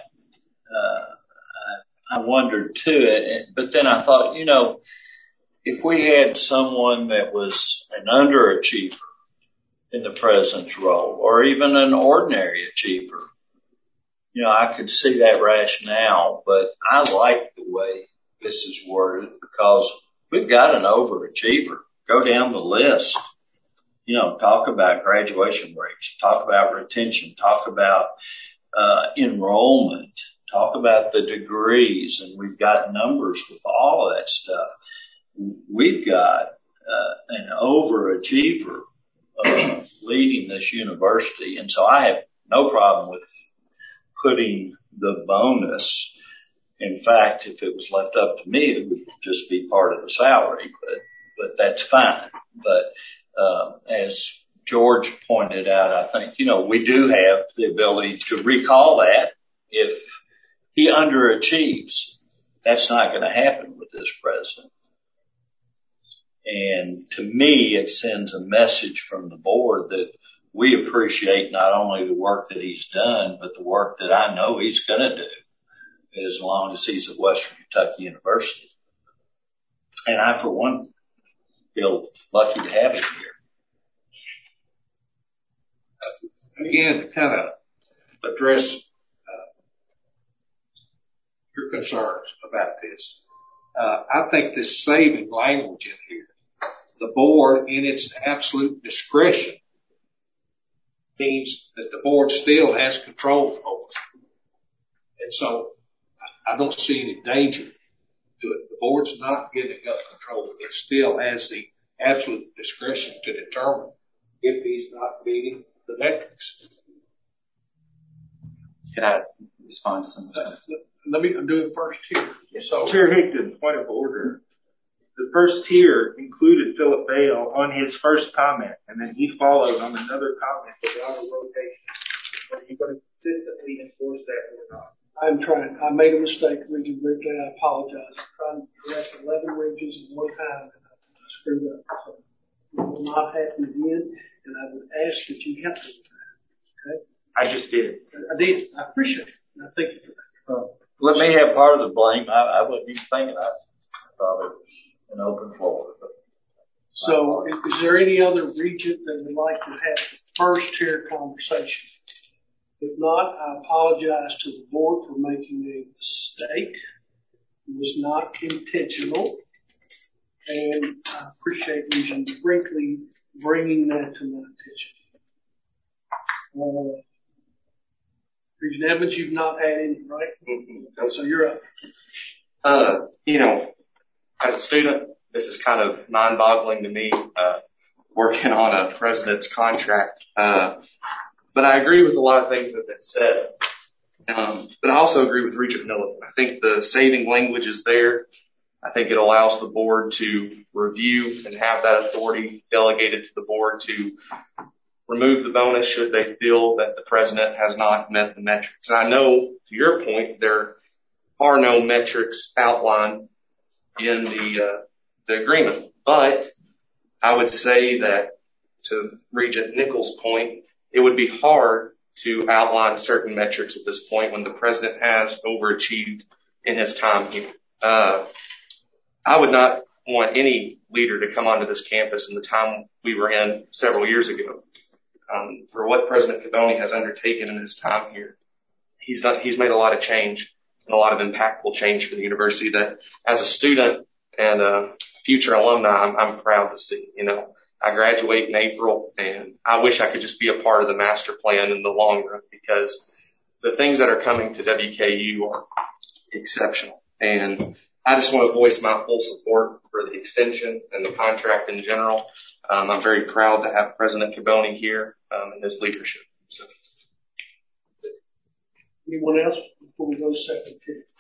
I wondered too. But then I thought, if we had someone that was an underachiever in the president's role, or even an ordinary achiever, I could see that rationale. But I like the way this is worded because we've got an overachiever. Go down the list. Talk about graduation rates, talk about retention, talk about enrollment, talk about the degrees, and we've got numbers with all of that stuff. We've got an overachiever leading this university, and so I have no problem with putting the bonus. In fact, if it was left up to me, it would just be part of the salary, but that's fine. But as George pointed out, I think, we do have the ability to recall that if he underachieves. That's not going to happen with this president. And to me, it sends a message from the board that we appreciate not only the work that he's done, but the work that I know he's going to do as long as he's at Western Kentucky University. And I, for one, feel lucky to have him here. Again, to kind of address your concerns about this, I think this saving language in here, the board in its absolute discretion, means that the board still has control over it. And so I don't see any danger to it. The board's not giving up control. It still has the absolute discretion to determine if he's not meeting the metrics. Can I respond to some of that? Let me do it first here. So, Chair Higdon, point of order. The first tier included Philip Bale on his first comment, and then he followed on another comment without a rotation. Are you going to consistently enforce that or not? I'm trying. I made a mistake, Regent Ripley. I apologize. I'm trying to correct 11 ridges in one time, and I screwed up. So it will not happen again, and I would ask that you help me with that. Okay? I just did. I did. I appreciate it. And I thank you for that. Let me have part of the blame. I wasn't even thinking. I thought it was an open floor. So is there any other regent that would like to have the first tier conversation? If not, I apologize to the board for making a mistake. It was not intentional. And I appreciate Regent Brinkley bringing that to my attention. Regent Evans, you've not had any, right? Mm-hmm. So you're up. As a student, this is kind of mind-boggling to me, working on a president's contract. But I agree with a lot of things that have been said. But I also agree with Regent Milligan. I think the saving language is there. I think it allows the board to review and have that authority delegated to the board to remove the bonus should they feel that the president has not met the metrics. And I know, to your point, there are no metrics outlined in the agreement. But I would say that, to Regent Nichols' point, it would be hard to outline certain metrics at this point when the president has overachieved in his time here. I would not want any leader to come onto this campus in the time we were in several years ago. For what President Kibone has undertaken in his time here, he's made a lot of change and a lot of impactful change for the university that, as a student and a future alumni, I'm proud to see. I graduate in April, and I wish I could just be a part of the master plan in the long run, because the things that are coming to WKU are exceptional. And I just want to voice my full support for the extension and the contract in general. I'm very proud to have President Kibone here and his leadership. So. Anyone else before we go to second?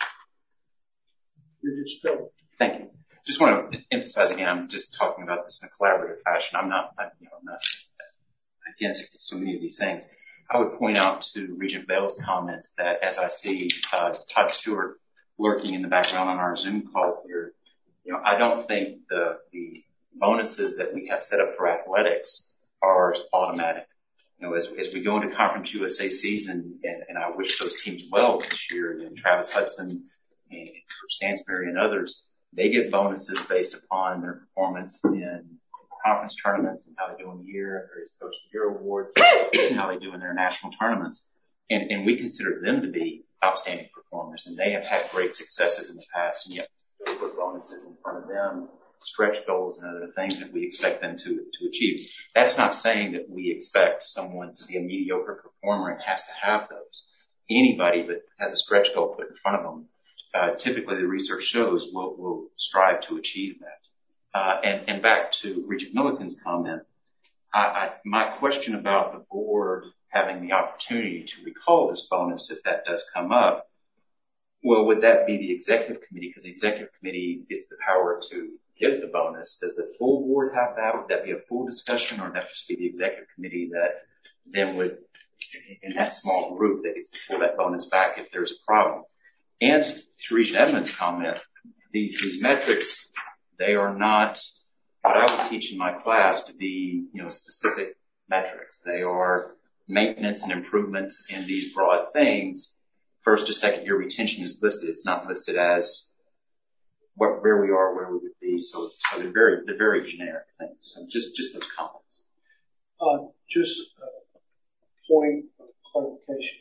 Thank you. Just want to emphasize again, I'm just talking about this in a collaborative fashion. I'm not against so many of these things. I would point out to Regent Bell's comments that as I see Todd Stewart lurking in the background on our Zoom call here, I don't think the bonuses that we have set up for athletics are automatic. As we go into Conference USA season, and I wish those teams well this year, Travis Hudson and Coach Stansbury and others, they get bonuses based upon their performance in conference tournaments and how they do in the year, various Coach of the Year awards, and how they do in their national tournaments. And we consider them to be outstanding performers, and they have had great successes in the past, and yet we still put bonuses in front of them, stretch goals and other things that we expect them to achieve. That's not saying that we expect someone to be a mediocre performer and has to have those. Anybody that has a stretch goal put in front of them, typically the research shows will strive to achieve that. And back to Regent Milliken's comment, my question about the board having the opportunity to recall this bonus, if that does come up, well, would that be the executive committee? Because the executive committee gets the power to give the bonus. Does the full board have that? Would that be a full discussion, or would that just be the executive committee that then would, in that small group, that gets to pull that bonus back if there's a problem? And to Regent Edmonds' comment, these metrics, they are not what I would teach in my class to be, specific metrics. They are maintenance and improvements in these broad things. First to second year retention is listed. It's not listed as where we are, where we would be. So they're very generic things. So just those comments. Just a point of clarification.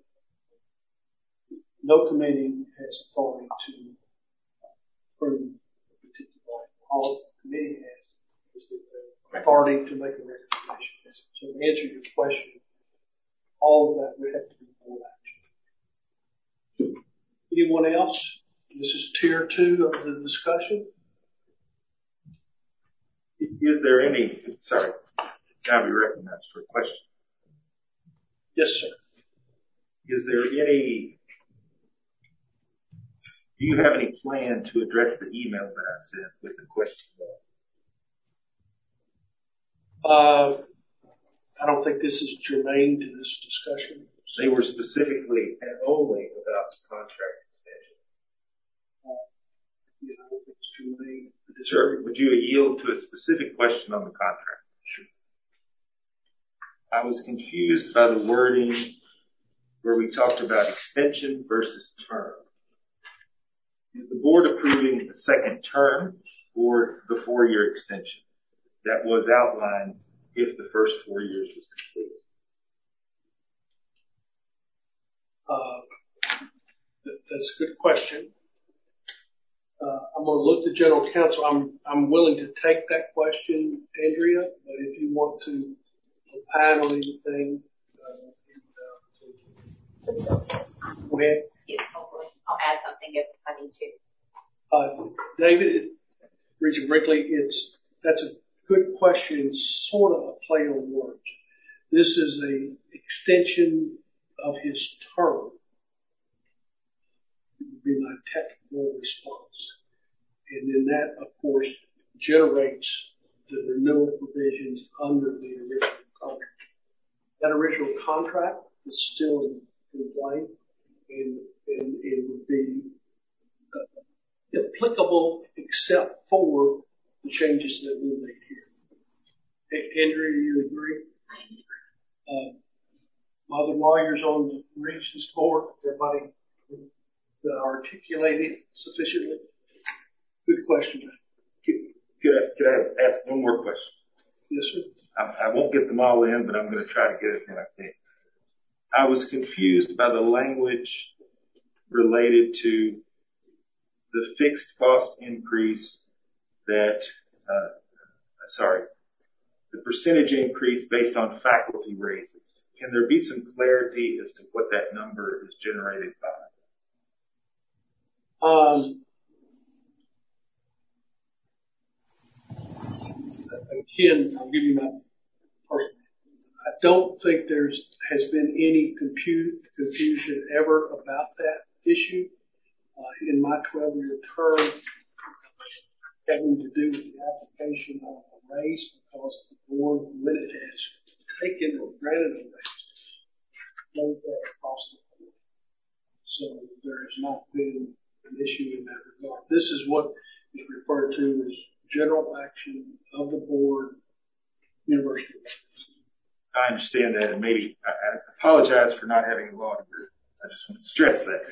No committee has authority to approve a particular item. All the committee has is the authority to make a recommendation. So to answer your question, all of that would have to be board action. Anyone else? This is tier 2 of the discussion. Is there any, sorry, can I be recognized for a question? Yes, sir. Is there any, do you have any plan to address the email that I sent with the question? I don't think this is germane to this discussion. They were specifically and only about contract extension. I don't think it's germane. Sure. Would you yield to a specific question on the contract? Sure. I was confused by the wording where we talked about extension versus term. Is the board approving the second term or the 4-year extension that was outlined if the first 4 years was completed? That's a good question. I'm going to look to general counsel. I'm willing to take that question, Andrea, but if you want to opine on anything, go ahead. Yes, hopefully. I'll add something if I need to. David, Regent Brinkley, that's a good question, sort of a play on words. This is a extension of his term. It would be my technical response. And then that, of course, generates the renewal provisions under the original contract. That original contract is still in play, and it would be applicable except for the changes that we made here. Andrea, you agree? Other lawyers on the Regents Board, everybody articulated sufficiently? Good question. Could I ask one more question? Yes, sir. I won't get them all in, but I'm going to try to get it when I can. I was confused by the language related to the fixed cost increase the percentage increase based on faculty raises. Can there be some clarity as to what that number is generated by? Again, I'll give you my personal. I don't think has been any confusion ever about that issue in my 12-year term, having to do with the application of a raise, because the board, when it has taken or granted a raise, knows that across the board. So there has not been an issue in that regard. This is what is referred to as general action of the board, university. I understand that, and maybe I apologize for not having a law degree. I just want to stress that.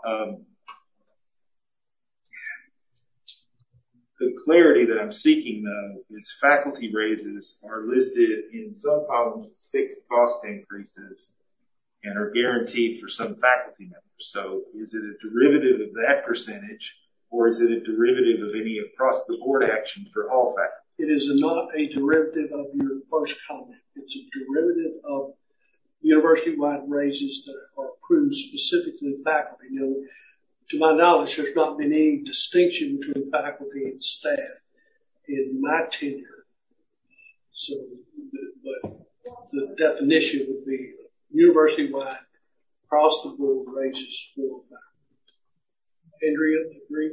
The clarity that I'm seeking, though, is faculty raises are listed in some columns as fixed cost increases and are guaranteed for some faculty members. So is it a derivative of that percentage, or is it a derivative of any across-the-board action for all faculty? It is not a derivative of your first comment. It's a derivative of university-wide raises that are approved specifically faculty. You know, to my knowledge, there's not been any distinction between faculty and staff in my tenure. So, but the definition would be university-wide, across-the-board raises for faculty. Andrea, agree?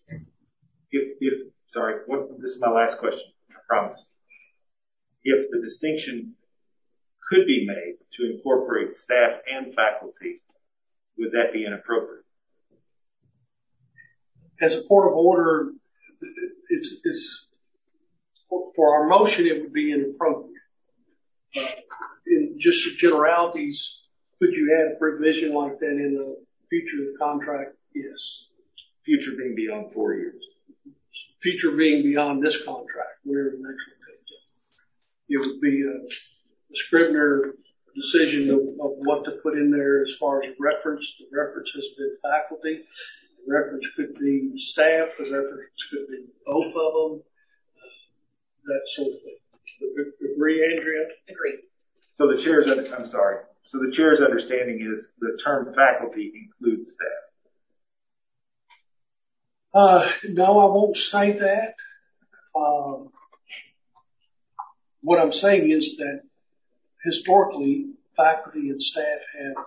This is my last question, I promise. If the distinction could be made to incorporate staff and faculty, would that be inappropriate? As a point of order, it's for our motion, it would be inappropriate. In just generalities, could you add a provision like that in a future contract? Yes. Future being beyond 4 years. Future being beyond this contract, whenever the next one comes up. It would be a Scribner decision of what to put in there as far as reference. The reference has been faculty. The reference could be staff. The reference could be both of them. That sort of thing. Agree, Andrea? Agree. So the chair's understanding is the term faculty includes staff. No, I won't say that. What I'm saying is that historically, faculty and staff have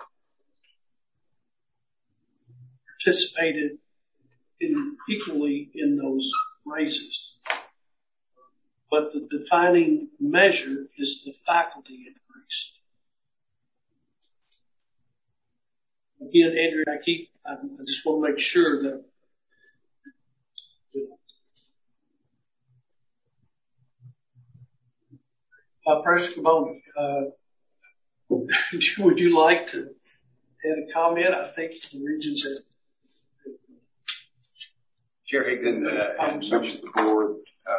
participated equally in those raises. But the defining measure is the faculty increase. Again, Andrea, I just want to make sure that Professor Caboni, would you like to add a comment? I think the Regents has. Chair Higdon and members of the board,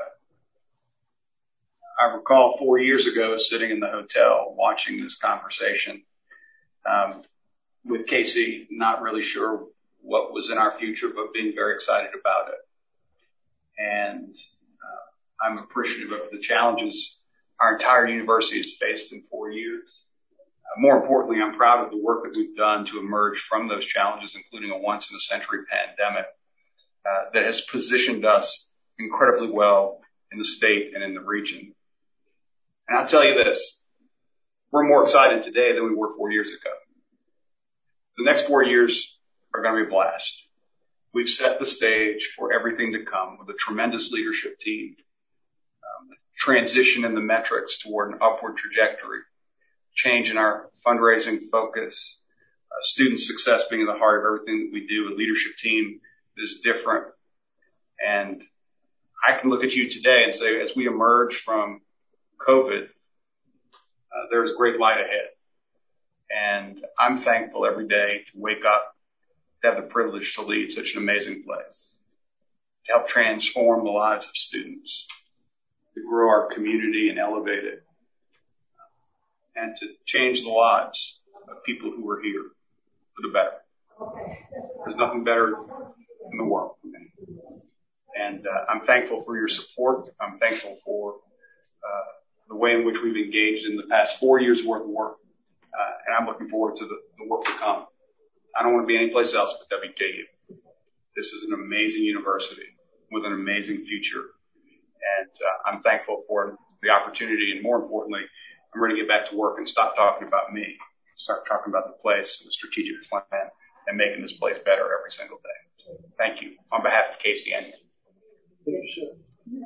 I recall 4 years ago sitting in the hotel watching this conversation with Casey, not really sure what was in our future, but being very excited about it. And I'm appreciative of the challenges our entire university has faced in 4 years. More importantly, I'm proud of the work that we've done to emerge from those challenges, including a once-in-a-century pandemic that has positioned us incredibly well in the state and in the region. And I'll tell you this, we're more excited today than we were 4 years ago. The next 4 years are going to be a blast. We've set the stage for everything to come with a tremendous leadership team, transition in the metrics toward an upward trajectory, change in our fundraising focus, student success being at the heart of everything that we do, a leadership team that is different, And I can look at you today and say, as we emerge from COVID, there's great light ahead. And I'm thankful every day to wake up, to have the privilege to lead such an amazing place, to help transform the lives of students, to grow our community and elevate it, and to change the lives of people who are here for the better. There's nothing better in the world for me. And I'm thankful for your support. I'm thankful for the way in which we've engaged in the past 4 years worth of work. And I'm looking forward to the work to come. I don't want to be anyplace else but WKU. This is an amazing university with an amazing future. And I'm thankful for the opportunity. And more importantly, I'm ready to get back to work and stop talking about me, start talking about the place and the strategic plan and making this place better every single day. So thank you on behalf of Casey and you. Thank you, sir.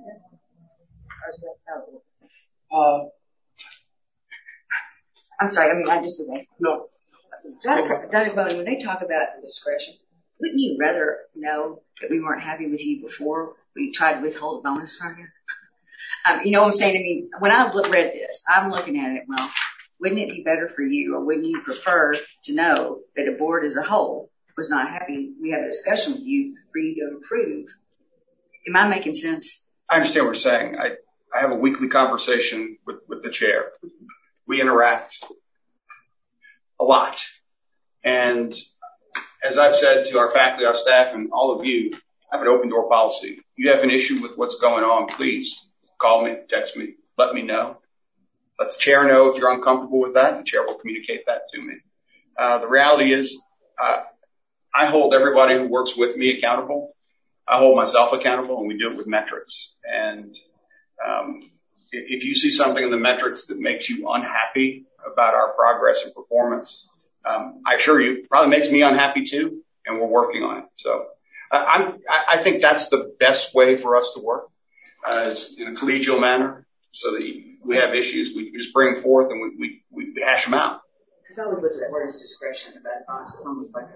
I'm sorry, I just was asking. No. Dr. Boney, when they talk about discretion, wouldn't you rather know that we weren't happy with you before we tried to withhold a bonus from you? You know what I'm saying? I mean, when I read this, I'm looking at it, well, wouldn't it be better for you, or wouldn't you prefer to know that a board as a whole was not happy? We had a discussion with you for you to improve. Am I making sense? I understand what you're saying. I have a weekly conversation with the chair. We interact a lot. And as I've said to our faculty, our staff, and all of you, I have an open door policy. You have an issue with what's going on, please call me, text me, let me know. Let the chair know if you're uncomfortable with that, and the chair will communicate that to me. The reality is, I hold everybody who works with me accountable. I hold myself accountable, and we do it with metrics. And if you see something in the metrics that makes you unhappy about our progress and performance, I assure you, it probably makes me unhappy too, and we're working on it. So I think that's the best way for us to work, is in a collegial manner, so that we have issues, we just bring them forth and we hash them out. Because I always looked at that word as discretion about bonus. It's almost like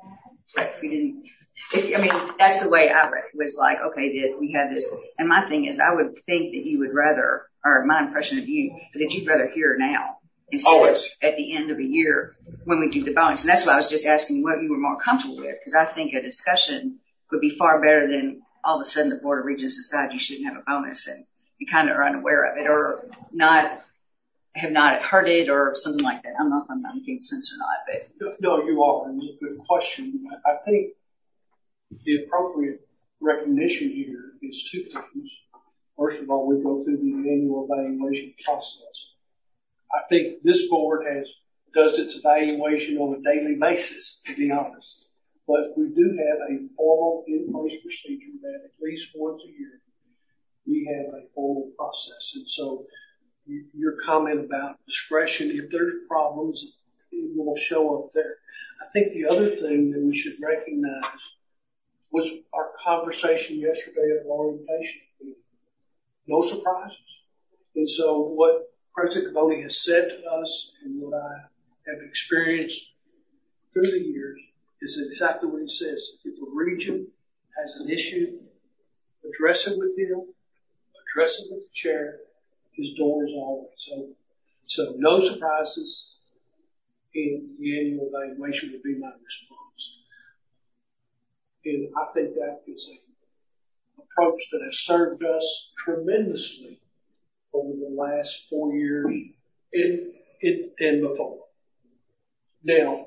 that's the way I read it. Was like, okay, that we have this. And my thing is, I would think that you would rather, or my impression of you is that you'd rather hear now instead of at the end of a year when we do the bonus. And that's why I was just asking what you were more comfortable with, because I think a discussion would be far better than all of a sudden the Board of Regents decide you shouldn't have a bonus and you kind of are unaware of it or have not heard it or something like that. I don't know if I'm making sense or not, but. No, you are. And it's a good question. I think the appropriate recognition here is two things. First of all, we go through the annual evaluation process. I think this board does its evaluation on a daily basis, to be honest. But we do have a formal in-place procedure that at least once a year we have a formal process. And so your comment about discretion, if there's problems, it will show up there. I think the other thing that we should recognize was our conversation yesterday at orientation. No surprises. And so what President Carbone has said to us and what I have experienced through the years is exactly what he says. If a region has an issue, address it with him, address it with the chair. His door is always open. So no surprises in the annual evaluation would be my response. And I think that is an approach that has served us tremendously over the last 4 years and before. Now,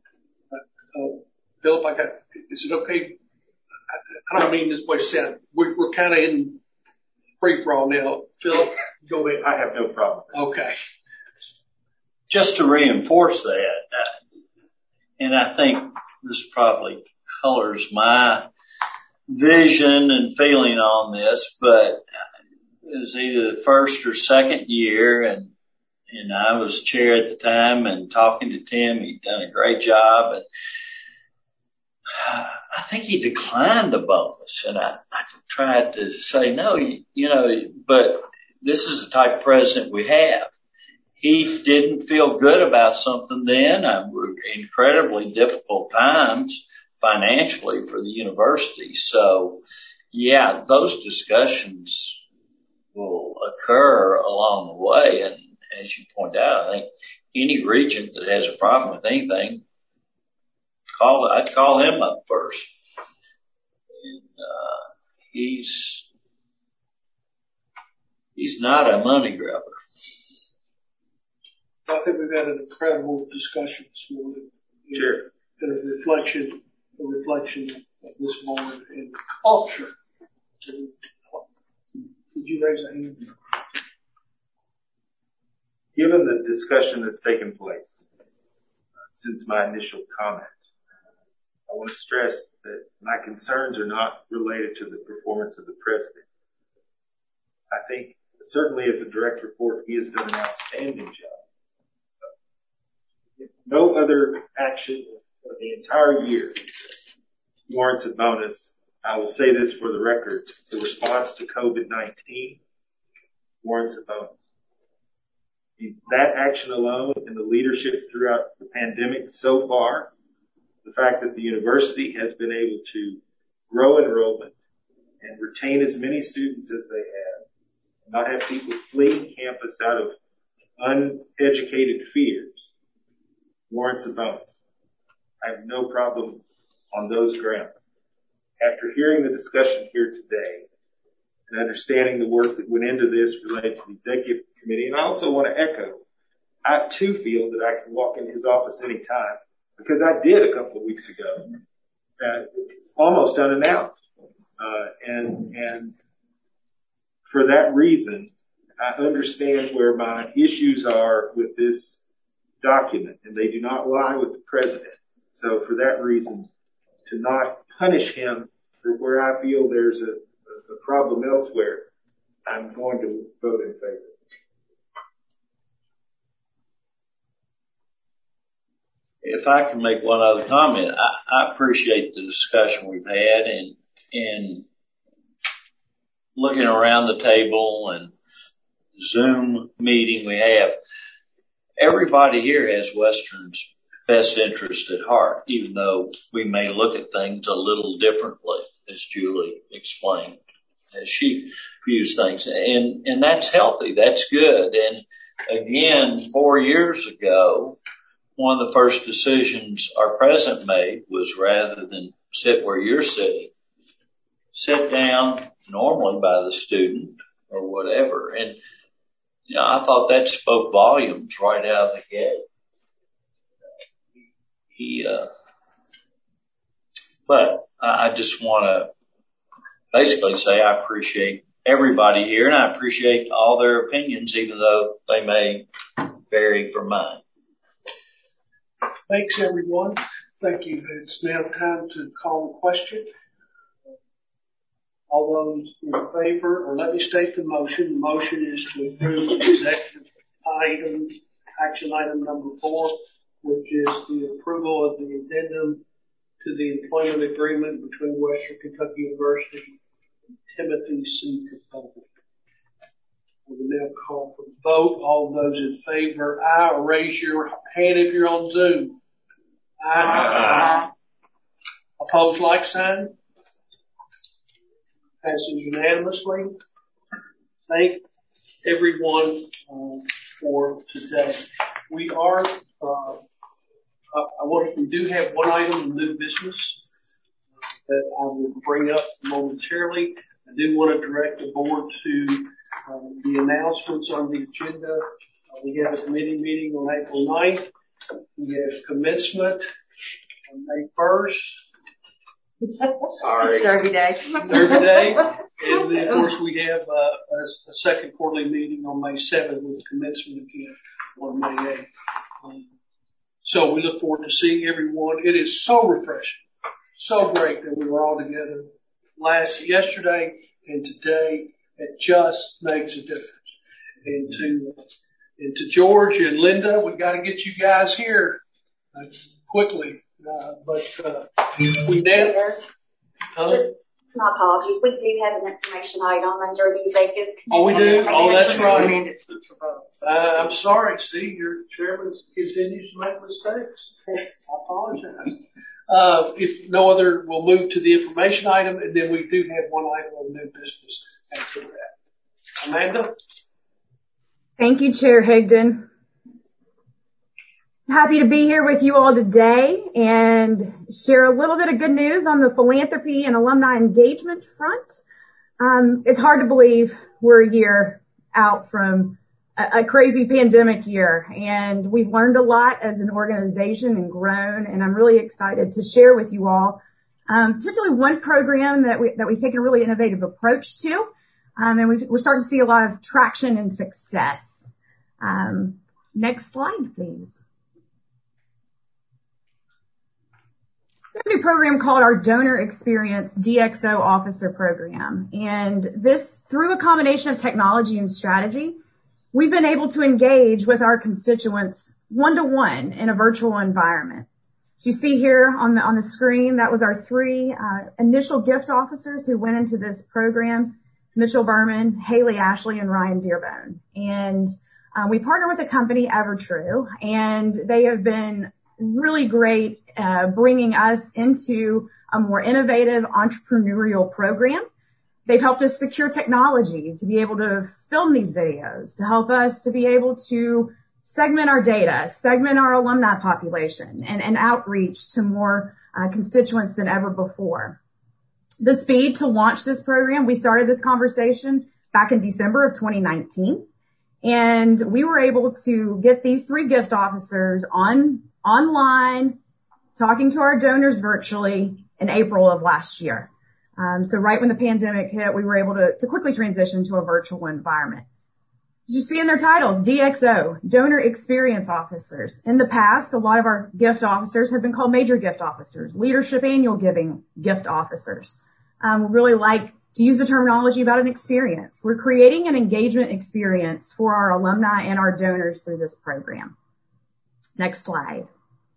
Philip, is it okay? I don't mean this way to sound. We're kind of in free for all now. Philip, go ahead. I have no problem. Okay. Just to reinforce that, and I think this probably colors my vision and feeling on this, but it was either the first or second year, and I was chair at the time, and talking to Tim, he'd done a great job, and I think he declined the bonus, and I tried to say no, but this is the type of president we have. He didn't feel good about something then. Incredibly difficult times financially for the university. So yeah, those discussions will occur along the way. And as you point out, I think any regent that has a problem with anything, I'd call him up first. And, he's not a money grabber. I think we've had an incredible discussion this morning. Sure. And a reflection of this moment and culture. Did you raise a hand? Given the discussion that's taken place since my initial comment, I want to stress that my concerns are not related to the performance of the president. I think certainly as a direct report, he has done an outstanding job. If no other action for the entire year warrants a bonus, I will say this for the record. The response to COVID-19 warrants a bonus. That action alone and the leadership throughout the pandemic so far, the fact that the university has been able to grow enrollment and retain as many students as they have, and not have people fleeing campus out of uneducated fears, warrants a bonus. I have no problem on those grounds. After hearing the discussion here today and understanding the work that went into this related to the executive committee, and I also want to echo, I too feel that I can walk in his office anytime, because I did a couple of weeks ago, almost unannounced. And for that reason, I understand where my issues are with this document, and they do not lie with the president. So for that reason, to not punish him for where I feel there's a problem elsewhere, I'm going to vote in favor. If I can make one other comment, I appreciate the discussion we've had and looking around the table and Zoom meeting we have. Everybody here has Western's best interest at heart, even though we may look at things a little differently, as Julie explained, as she views things. And that's healthy. That's good. And again, 4 years ago, one of the first decisions our president made was, rather than sit where you're sitting, sit down normally by the student or whatever. And, you know, I thought that spoke volumes right out of the gate. But I just want to basically say I appreciate everybody here, and I appreciate all their opinions, even though they may vary from mine. Thanks, everyone. Thank you. It's now time to call the question. All those in favor, or let me state the motion. The motion is to approve executive items, action item number 4, which is the approval of the addendum to the employment agreement between Western Kentucky University and Timothy C. Capone. We will now call for the vote. All those in favor, aye, or raise your hand if you're on Zoom. Aye. Opposed, like sign. Passes unanimously. Thank everyone for today. We are, we do have one item of new business that I will bring up momentarily. I do want to direct the board to the announcements on the agenda. We have a committee meeting on April 9th. We have commencement on May 1st. Sorry. Derby Day. Derby Day. And then, of course, we have a second quarterly meeting on May 7th with commencement again on May 8th. So we look forward to seeing everyone. It is so refreshing, so great that we were all together yesterday and today. It just makes a difference. And to George and Linda, we got to get you guys here quickly. We did. Just my apologies. We do have an information item under the executive committee. Oh, we do? Oh, that's right. I'm sorry. See, your chairman continues to make mistakes. I apologize. If no other, we'll move to the information item, and then we do have one item of new business after that. Amanda? Thank you, Chair Higdon. Happy to be here with you all today and share a little bit of good news on the philanthropy and alumni engagement front. It's hard to believe we're a year out from a crazy pandemic year, and we've learned a lot as an organization and grown, and I'm really excited to share with you all particularly one program that we've taken a really innovative approach to, and we're starting to see a lot of traction and success. Next slide, please. We have a new program called our Donor Experience DXO Officer Program, and this, through a combination of technology and strategy, we've been able to engage with our constituents one-to-one in a virtual environment. As you see here on the screen, that was our three initial gift officers who went into this program: Mitchell Berman, Haley Ashley, and Ryan Dearbone. And we partner with the company Evertrue, and they have been really great bringing us into a more innovative entrepreneurial program. They've helped us secure technology to be able to film these videos, to help us to be able to segment our data, segment our alumni population, and outreach to more constituents than ever before. The speed to launch this program, we started this conversation back in December of 2019, and we were able to get these three gift officers online, talking to our donors virtually in April of last year. So right when the pandemic hit, we were able to quickly transition to a virtual environment. As you see in their titles, DXO, Donor Experience Officers. In the past, a lot of our gift officers have been called Major Gift Officers, Leadership Annual Giving Gift Officers. We really like to use the terminology about an experience. We're creating an engagement experience for our alumni and our donors through this program. Next slide.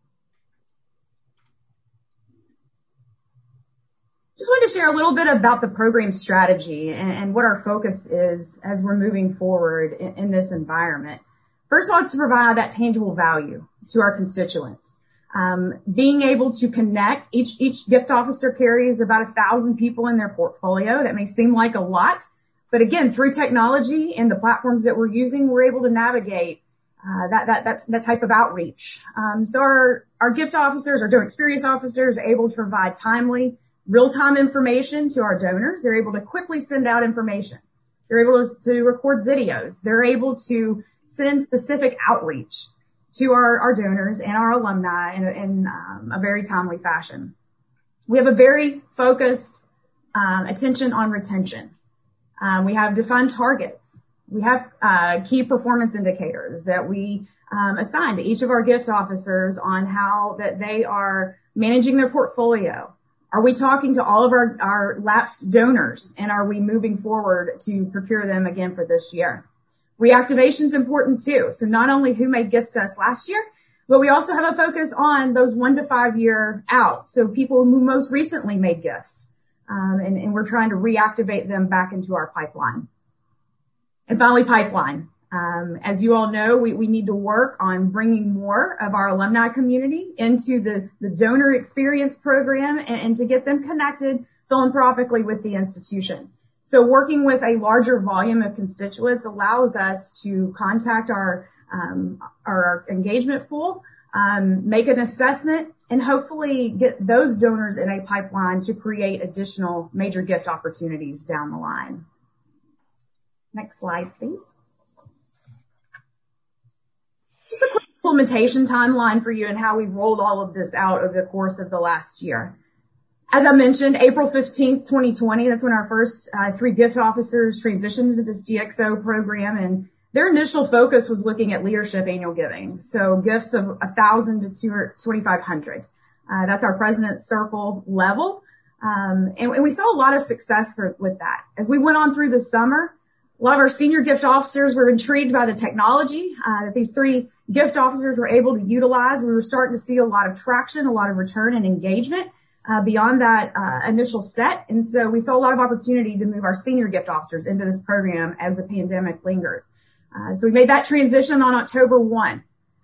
Just wanted to share a little bit about the program strategy and what our focus is as we're moving forward in this environment. First of all, it's to provide that tangible value to our constituents. Being able to connect, each gift officer carries about 1,000 people in their portfolio. That may seem like a lot, but again, through technology and the platforms that we're using, we're able to navigate that type of outreach. So our gift officers, our donor experience officers, are able to provide timely, real-time information to our donors. They're able to quickly send out information. They're able to record videos. They're able to send specific outreach to our donors and our alumni in a very timely fashion. We have a very focused attention on retention. We have defined targets. We have key performance indicators that we assign to each of our gift officers on how that they are managing their portfolio. Are we talking to all of our lapsed donors, and are we moving forward to procure them again for this year? Reactivation is important too. So not only who made gifts to us last year, but we also have a focus on those 1 to 5 year out. So people who most recently made gifts, and we're trying to reactivate them back into our pipeline. And finally, pipeline. As you all know, we need to work on bringing more of our alumni community into the donor experience program and to get them connected philanthropically with the institution. So working with a larger volume of constituents allows us to contact our engagement pool, make an assessment, and hopefully get those donors in a pipeline to create additional major gift opportunities down the line. Next slide, please. Just a quick implementation timeline for you and how we rolled all of this out over the course of the last year. As I mentioned, April 15th, 2020, that's when our first three gift officers transitioned into this DXO program, and their initial focus was looking at leadership annual giving. So gifts of 1,000 to 2,500. That's our President's Circle level. And we saw a lot of success with that. As we went on through the summer, a lot of our senior gift officers were intrigued by the technology that these three gift officers were able to utilize. We were starting to see a lot of traction, a lot of return and engagement beyond that initial set. And so we saw a lot of opportunity to move our senior gift officers into this program as the pandemic lingered. So we made that transition on October 1.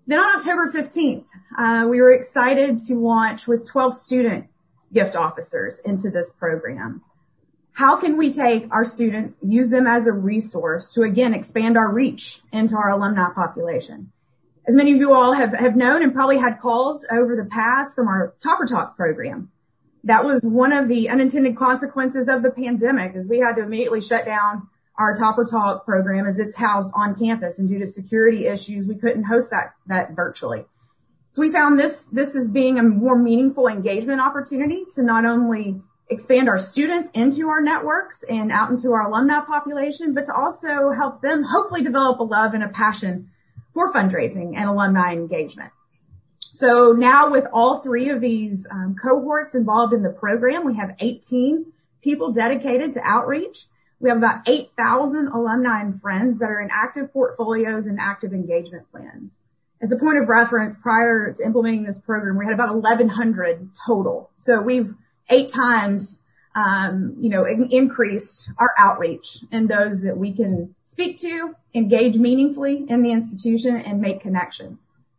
Then on October 15th, we were excited to launch with 12 student gift officers into this program. How can we take our students, use them as a resource to, again, expand our reach into our alumni population? As many of you all have known and probably had calls over the past from our Topper Talk program. That was one of the unintended consequences of the pandemic, as we had to immediately shut down our Topper Talk program as it's housed on campus, and due to security issues, we couldn't host that virtually. So we found this as being a more meaningful engagement opportunity to not only expand our students into our networks and out into our alumni population, but to also help them hopefully develop a love and a passion for fundraising and alumni engagement. So now with all three of these cohorts involved in the program, we have 18 people dedicated to outreach. We have about 8,000 alumni and friends that are in active portfolios and active engagement plans. As a point of reference, prior to implementing this program, we had about 1,100 total. So we've 8 times, increased our outreach in those that we can speak to, engage meaningfully in the institution, and make connections.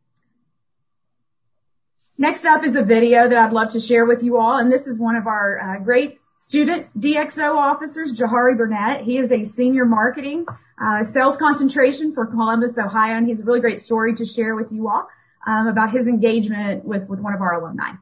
Next up is a video that I'd love to share with you all, and this is one of our great student DXO officers, Jahari Burnett. He is a senior marketing sales concentration for Columbus, Ohio, and he has a really great story to share with you all about his engagement with one of our alumni.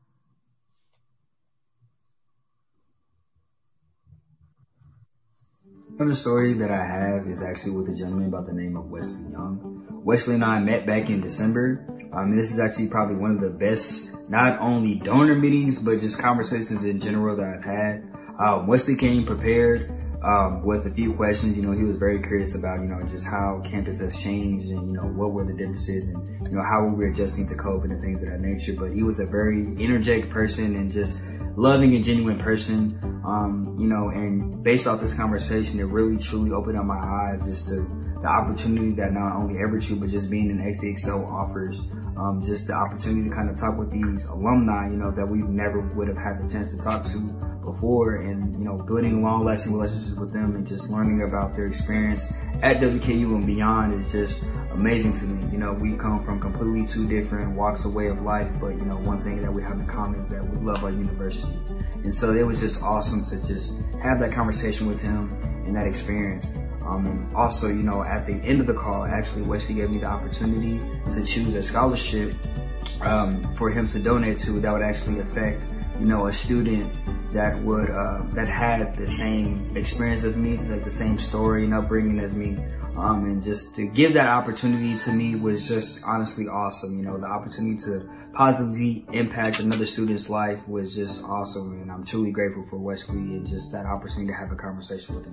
The story that I have is actually with a gentleman by the name of Wesley Young. Wesley and I met back in December. This is actually probably one of the best, not only donor meetings, but just conversations in general that I've had. Wesley came prepared with a few questions. He was very curious about, just how campus has changed and, what were the differences and, how we were adjusting to COVID and things of that nature. But he was a very energetic person and just loving and genuine person. And based off this conversation, it really truly opened up my eyes just to the opportunity that not only Evertrue, but just being an XDXO offers. Just the opportunity to kind of talk with these alumni, that we never would have had the chance to talk to before, and, building long-lasting relationships with them and just learning about their experience at WKU and beyond is just amazing to me. We come from completely two different walks of way of life, but, one thing that we have in common is that we love our university. And so it was just awesome to just have that conversation with him and that experience. And also, at the end of the call, actually, Wesley gave me the opportunity to choose a scholarship for him to donate to that would actually affect, a student that would that had the same experience as me, like the same story and upbringing as me. And just to give that opportunity to me was just honestly awesome. The opportunity to positively impact another student's life was just awesome. And I'm truly grateful for Wesley and just that opportunity to have a conversation with him.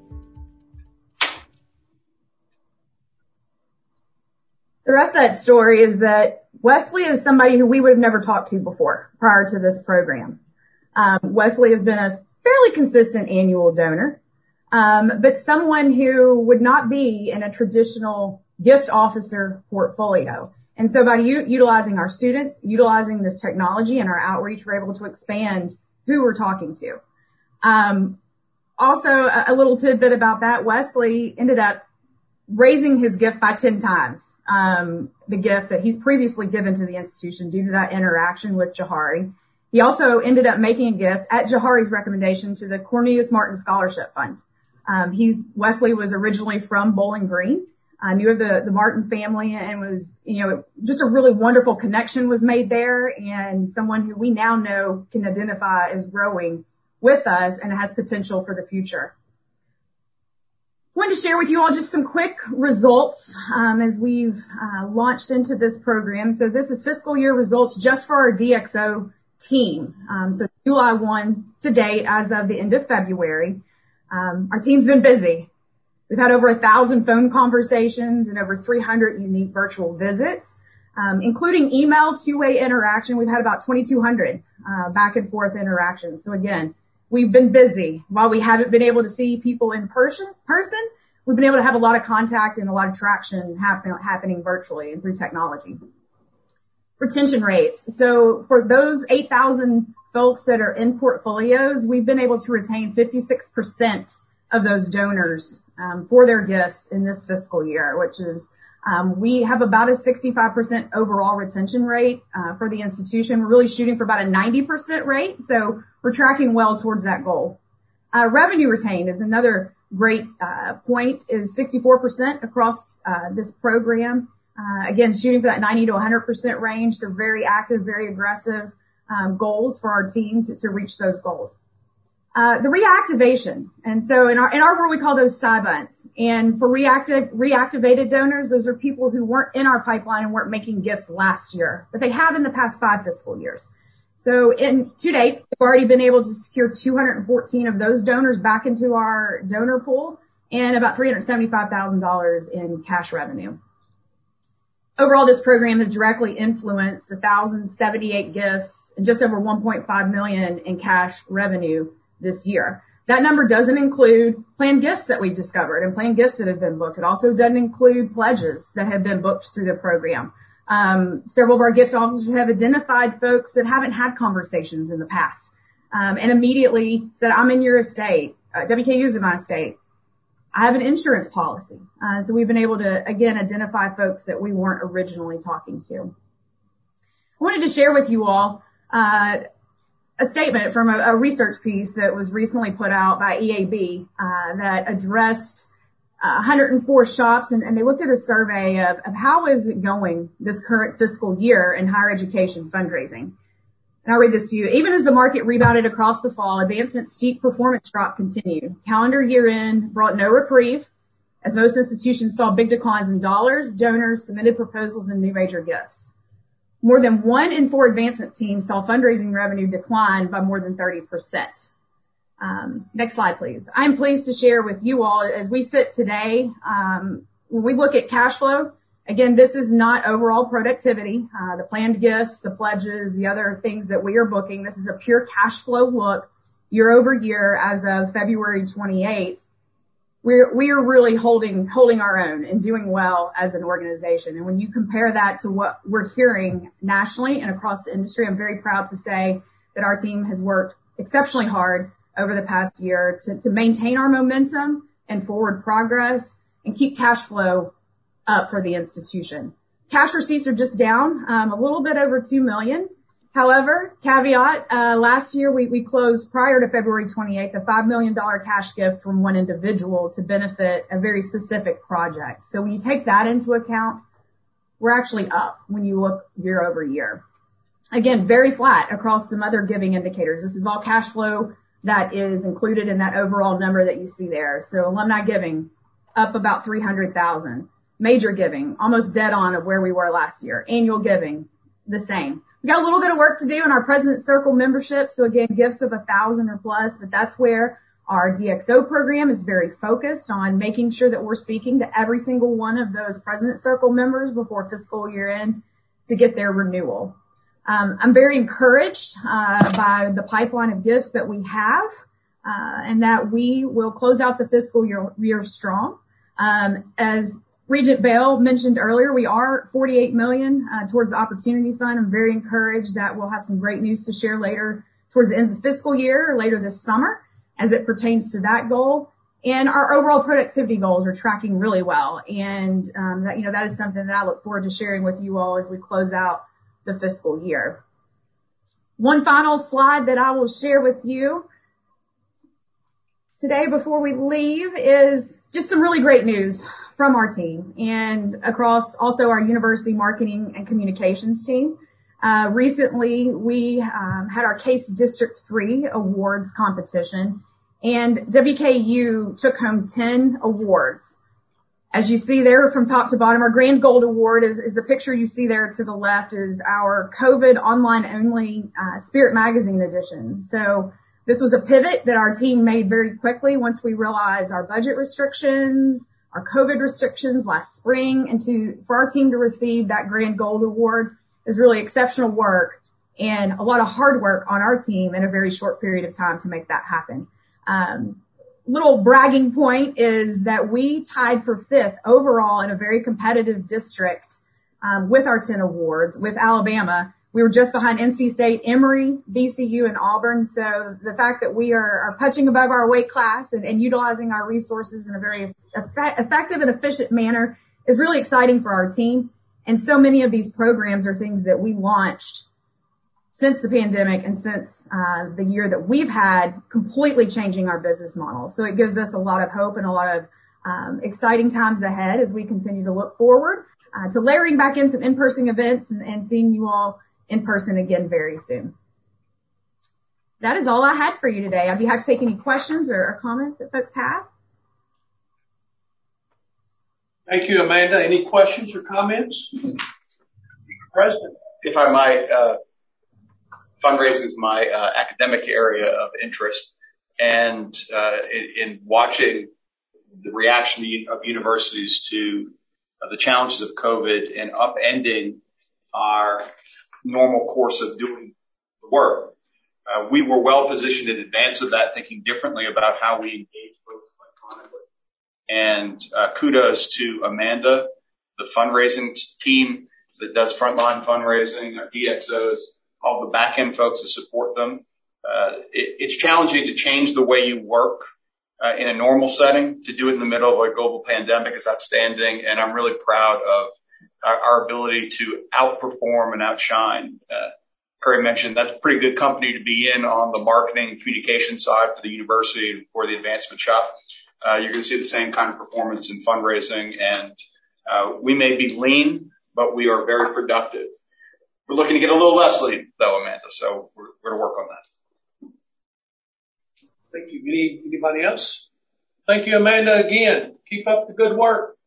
The rest of that story is that Wesley is somebody who we would have never talked to before prior to this program. Wesley has been a fairly consistent annual donor, but someone who would not be in a traditional gift officer portfolio. And so by utilizing our students, utilizing this technology and our outreach, we're able to expand who we're talking to. Also, a little tidbit about that, Wesley ended up raising his gift by 10 times, the gift that he's previously given to the institution due to that interaction with Jahari. He also ended up making a gift at Jahari's recommendation to the Cornelius Martin Scholarship Fund. Wesley was originally from Bowling Green, knew of the Martin family, and was, just a really wonderful connection was made there, and someone who we now know can identify as growing with us and has potential for the future. I wanted to share with you all just some quick results as we've launched into this program. So this is fiscal year results just for our DXO team. So July 1 to date as of the end of February. Our team's been busy. We've had over 1,000 phone conversations and over 300 unique virtual visits, including email two-way interaction. We've had about 2,200 back and forth interactions. So again, we've been busy. While we haven't been able to see people in person, we've been able to have a lot of contact and a lot of traction happening virtually and through technology. Retention rates. So for those 8,000 folks that are in portfolios, we've been able to retain 56% of those donors for their gifts in this fiscal year, which is We have about a 65% overall retention rate for the institution. We're really shooting for about a 90% rate, so we're tracking well towards that goal. Revenue retained is another great point, is 64% across this program. Again, shooting for that 90 to 100% range, so very active, very aggressive goals for our team to reach those goals. The reactivation, and so in our world we call those SIBUNs, and for reactivated donors, those are people who weren't in our pipeline and weren't making gifts last year, but they have in the past 5 fiscal years. So to date, we've already been able to secure 214 of those donors back into our donor pool and about $375,000 in cash revenue. Overall, this program has directly influenced 1,078 gifts and just over $1.5 million in cash revenue this year. That number doesn't include planned gifts that we've discovered and planned gifts that have been booked. It also doesn't include pledges that have been booked through the program. Several of our gift officers have identified folks that haven't had conversations in the past, and immediately said, I'm in your estate. WKU is in my estate. I have an insurance policy. So we've been able to, again, identify folks that we weren't originally talking to. I wanted to share with you all a statement from a research piece that was recently put out by EAB that addressed 104 shops, and they looked at a survey of how is it going this current fiscal year in higher education fundraising. And I'll read this to you. Even as the market rebounded across the fall, Advancement's steep performance drop continued. Calendar year end brought no reprieve, as most institutions saw big declines in dollars, donors, submitted proposals, and new major gifts. More than 1 in 4 Advancement teams saw fundraising revenue decline by more than 30%. Next slide, please. I'm pleased to share with you all, as we sit today, when we look at cash flow, again, this is not overall productivity, the planned gifts, the pledges, the other things that we are booking. This is a pure cash flow look year over year as of February 28th. We are really holding our own and doing well as an organization. And when you compare that to what we're hearing nationally and across the industry, I'm very proud to say that our team has worked exceptionally hard over the past year to maintain our momentum and forward progress and keep cash flow up for the institution. Cash receipts are just down a little bit over $2 million. However, caveat, last year we closed prior to February 28th a $5 million cash gift from one individual to benefit a very specific project. So when you take that into account, we're actually up when you look year over year. Again, very flat across some other giving indicators. This is all cash flow that is included in that overall number that you see there. So alumni giving up about $300,000. Major giving almost dead on of where we were last year. Annual giving the same. We got a little bit of work to do in our President's Circle membership. So again, gifts of 1,000 or plus, but that's where our DXO program is very focused on making sure that we're speaking to every single one of those President's Circle members before fiscal year end to get their renewal. I'm very encouraged by the pipeline of gifts that we have, and that we will close out the fiscal year strong. As Regent Bell mentioned earlier, we are $48 million towards the Opportunity Fund. I'm very encouraged that we'll have some great news to share later towards the end of the fiscal year or later this summer as it pertains to that goal. And our overall productivity goals are tracking really well. And that is something that I look forward to sharing with you all as we close out the fiscal year. One final slide that I will share with you today before we leave is just some really great news from our team and across also our university marketing and communications team. Recently, we had our Case District 3 awards competition, and WKU took home 10 awards. As you see there from top to bottom, our Grand Gold Award is the picture you see there to the left is our COVID online only Spirit Magazine edition. So this was a pivot that our team made very quickly once we realized our budget restrictions, our COVID restrictions last spring, and for our team to receive that Grand Gold Award is really exceptional work and a lot of hard work on our team in a very short period of time to make that happen. Little bragging point is that we tied for 5th overall in a very competitive district with our 10 awards with Alabama. We were just behind NC State, Emory, VCU, and Auburn. So the fact that we are punching above our weight class and utilizing our resources in a very effective and efficient manner is really exciting for our team. And so many of these programs are things that we launched since the pandemic and since the year that we've had, completely changing our business model. So it gives us a lot of hope and a lot of exciting times ahead as we continue to look forward to layering back in some in-person events and seeing you all in person again very soon. That is all I had for you today. I'd be happy to take any questions or comments that folks have. Thank you, Amanda. Any questions or comments? President. If I might, fundraising is my academic area of interest, and in watching the reaction of universities to the challenges of COVID and upending our normal course of doing the work. We were well positioned in advance of that, thinking differently about how we engage folks electronically. And kudos to Amanda, the fundraising team that does frontline fundraising, our DXOs, all the back-end folks that support them. It's challenging to change the way you work in a normal setting. To do it in the middle of a global pandemic is outstanding, and I'm really proud of our ability to outperform and outshine. Curry mentioned that's a pretty good company to be in on the marketing and communication side for the university and for the advancement shop. You're going to see the same kind of performance in fundraising, and we may be lean, but we are very productive. We're looking to get a little less lean, though, Amanda, so we're going to work on that. Thank you. Anybody else? Thank you, Amanda, again. Keep up the good work.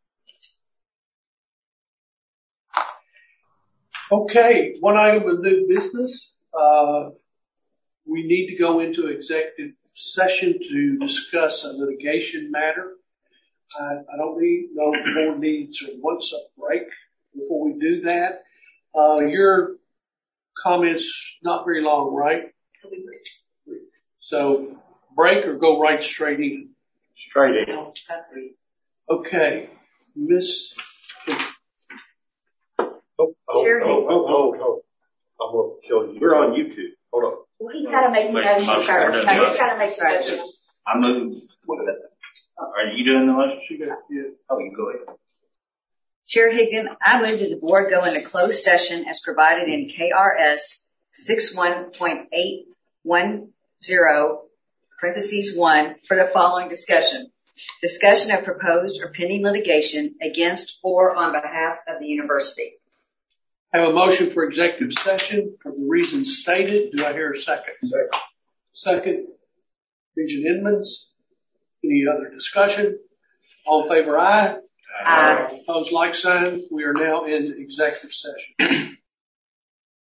Okay, one item of new business. We need to go into executive session to discuss a litigation matter. I don't know if the board needs or wants a break before we do that. Your comments not very long, right? So break or go right straight in? Straight in. Okay. Miss. Oh. I'm going to kill you. We're on YouTube. Hold on. Well, he's got to make the motion first. No, he's got to make the motion. I'm moving. Are you doing the motion? Yeah. Oh, you go ahead. Chair Higdon, I move that the board go into closed session as provided in KRS 61.810, parentheses 1, for the following discussion. Discussion of proposed or pending litigation against or on behalf of the university. I have a motion for executive session for the reasons stated. Do I hear a second? Second. Regent Edmonds. Any other discussion? All in favor, aye. Aye. Opposed, like sign. We are now in executive session.